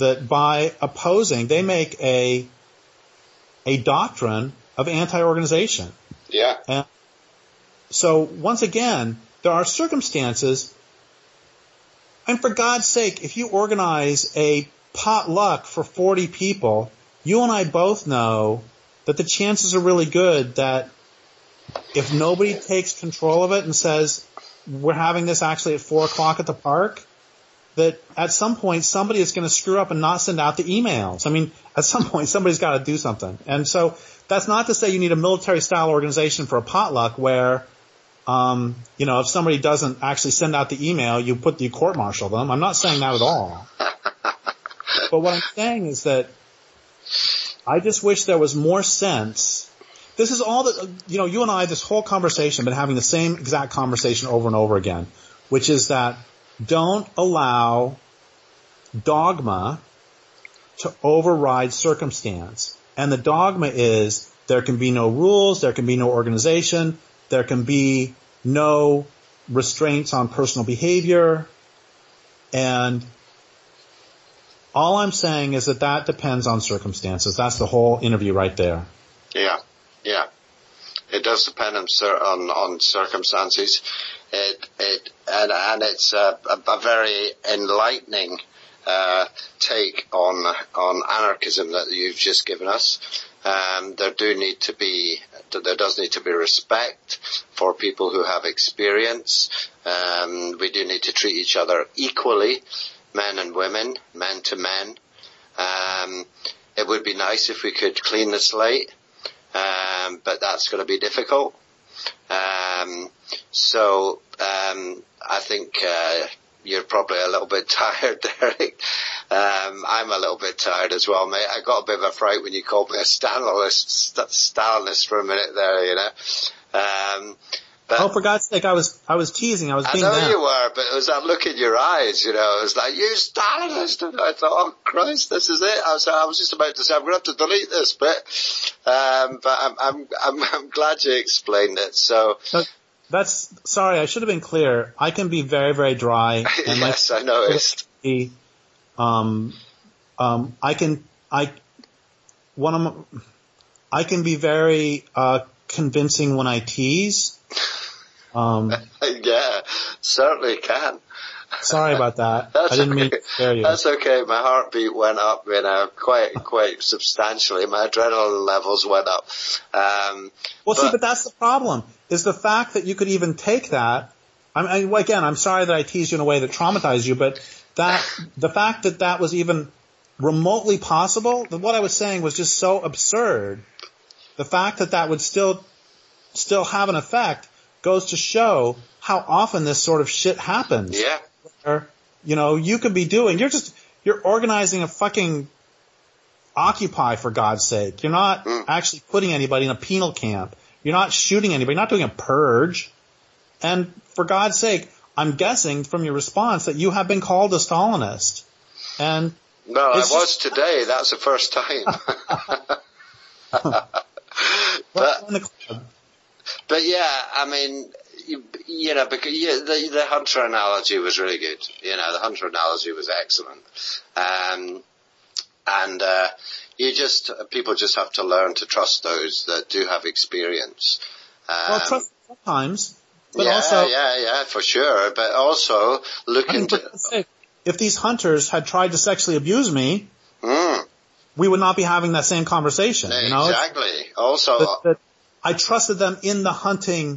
that by opposing, they make a doctrine of anti-organization. Yeah. And so once again, there are circumstances, and for God's sake, if you organize a potluck for 40 people, you and I both know that the chances are really good that if nobody takes control of it and says, we're having this actually at 4 o'clock at the park, that at some point somebody is going to screw up and not send out the emails. I mean, at some point somebody's got to do something. And so that's not to say you need a military-style organization for a potluck where, if somebody doesn't actually send out the email, you court-martial them. I'm not saying that at all. But what I'm saying is that I just wish there was more sense. This is all that, you and I, this whole conversation, have been having the same exact conversation over and over again, which is that don't allow dogma to override circumstance. And the dogma is there can be no rules, there can be no organization, there can be no restraints on personal behavior. And all I'm saying is that depends on circumstances. That's the whole interview right there. Yeah. It does depend on circumstances. And it's a very enlightening take on anarchism that you've just given us. There does need to be respect for people who have experience. We do need to treat each other equally, men and women, men to men. It would be nice if we could clean the slate, but that's going to be difficult. So I think you're probably a little bit tired, Derek. I'm a little bit tired as well, mate. I got a bit of a fright when you called me a Stalinist for a minute there, But, for God's sake, I was teasing. I was being I know that. you were, but it was that look in your eyes, It was like, you Stalinist. And I thought, oh Christ, this is it. I was just about to say, I'm going to have to delete this bit. But I'm glad you explained it. So. Sorry, I should have been clear. I can be very, very dry. And yes, I noticed. I can be very, convincing when I tease. Yeah, certainly can. Sorry about that. I didn't mean to scare you. That's okay. My heartbeat went up, quite substantially. My adrenaline levels went up. But that's the problem, is the fact that you could even take that. I'm sorry that I teased you in a way that traumatized you, but the fact that was even remotely possible, that what I was saying was just so absurd. The fact that would still have an effect goes to show how often this sort of shit happens. Yeah. Where, you could be you're organizing a fucking Occupy, for God's sake. You're not actually putting anybody in a penal camp. You're not shooting anybody. You're not doing a purge. And for God's sake, I'm guessing from your response that you have been called a Stalinist. And no, I was today. That's the first time. But yeah, I mean, because the hunter analogy was really good. The hunter analogy was excellent. And people just have to learn to trust those that do have experience. Trust sometimes, but yeah, for sure. But also look into. If these hunters had tried to sexually abuse me, we would not be having that same conversation. Exactly. Also, I trusted them in the hunting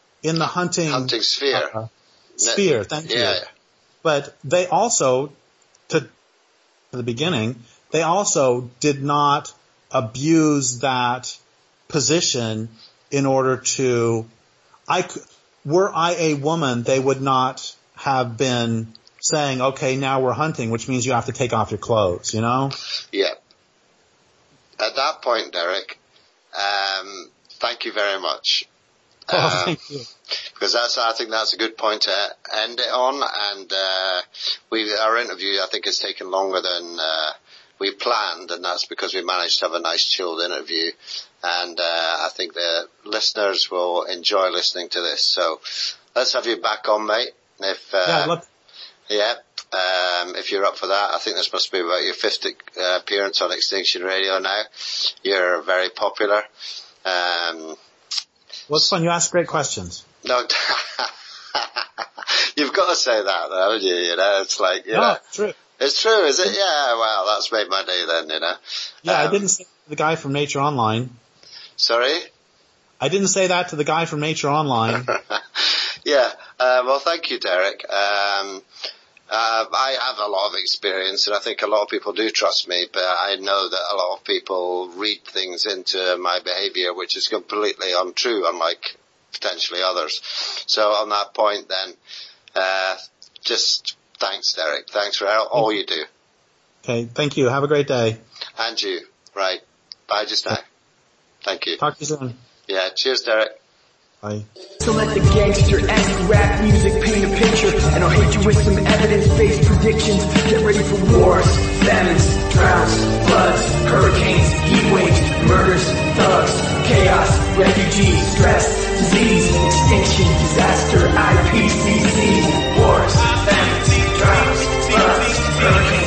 sphere. Sphere. Thank you. But they also, to the beginning, they also did not abuse that position in order to. Were I a woman, they would not have been saying, "Okay, now we're hunting," which means you have to take off your clothes. Yeah. At that point, Derek, thank you very much. Thank you. Because I think that's a good point to end it on. And our interview, I think, has taken longer than we planned, and that's because we managed to have a nice, chilled interview. And I think the listeners will enjoy listening to this. So let's have you back on, mate. if you're up for that. I think this must be about your 5th appearance on Extinction Radio now. You're very popular. Well, it's fun. You ask great questions. No, you've got to say that, though, haven't you? You know, it's like, you know. No, it's true. It's true, is it? Yeah, well, that's made my day then, you know. Yeah, I didn't say the guy from Nature Online. Sorry? I didn't say that to the guy from Nature Online. Yeah, well, thank you, Derek. I have a lot of experience, and I think a lot of people do trust me, but I know that a lot of people read things into my behavior which is completely untrue, unlike potentially others. So on that point then, just thanks, Derek. Thanks for all you do. Okay, thank you. Have a great day. And you. Right. Bye just now. Thank you. Talk to you soon. Yeah, cheers, Derek. Bye. So let the gangster-esque rap music paint a picture, and I'll hit you with some evidence-based predictions. Get ready for wars, famines, droughts, floods, hurricanes, heat waves, murders, thugs, chaos, refugees, stress, disease, extinction, disaster, IPCC, wars, famines, droughts, floods, hurricanes.